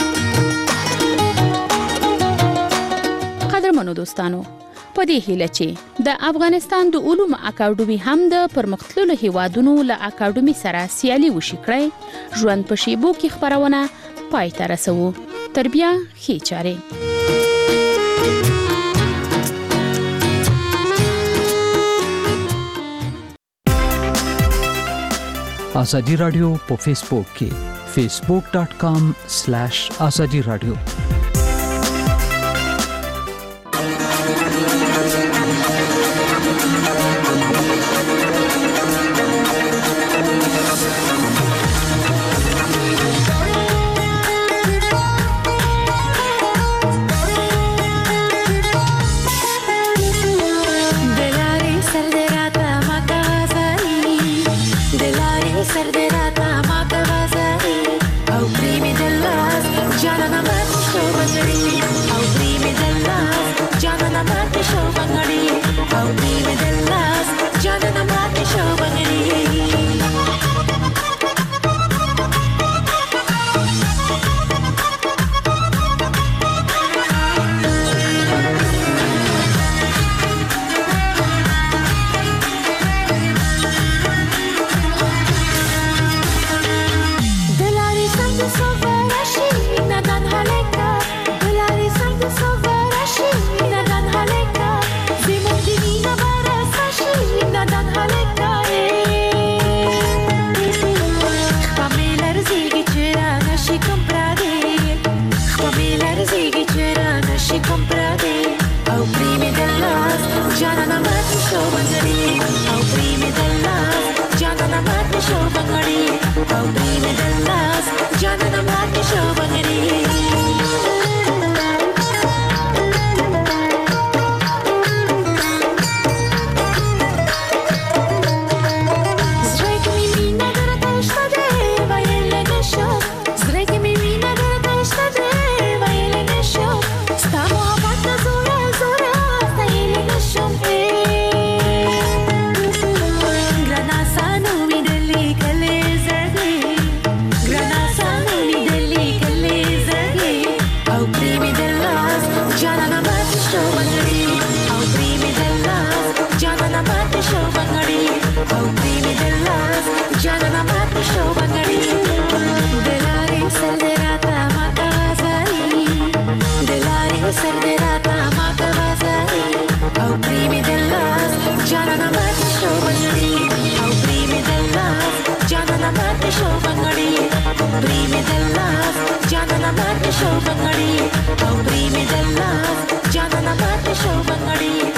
S26: قدرمنو دوستانو په دې هیله چې د افغانستان د علومو اکاډمي هم د پرمختللو هیوادونو له اکاډمي سره سیالي وشي کړئ ژوند په شیبو کې خبرونه پای ته رسوو. تر بیا ښې چارې.
S10: ازادي رادیو په فیسبوک کې فیسبوک ډاٹ کام سلیش ازادي رادیو.
S1: او پریمي دلاس جانانا ماته شو بنګړي دلاري سر دې راته ماته وازاري دلاري سر دې راته ماته وازاري او پریمي دلاس جانانا ماته شو بنګړي او پریمي دلاس جانانا ماته شو بنګړي پریمي دلاس جانانا ماته شو بنګړي او پریمي دلاس جانانا ماته شو بنګړي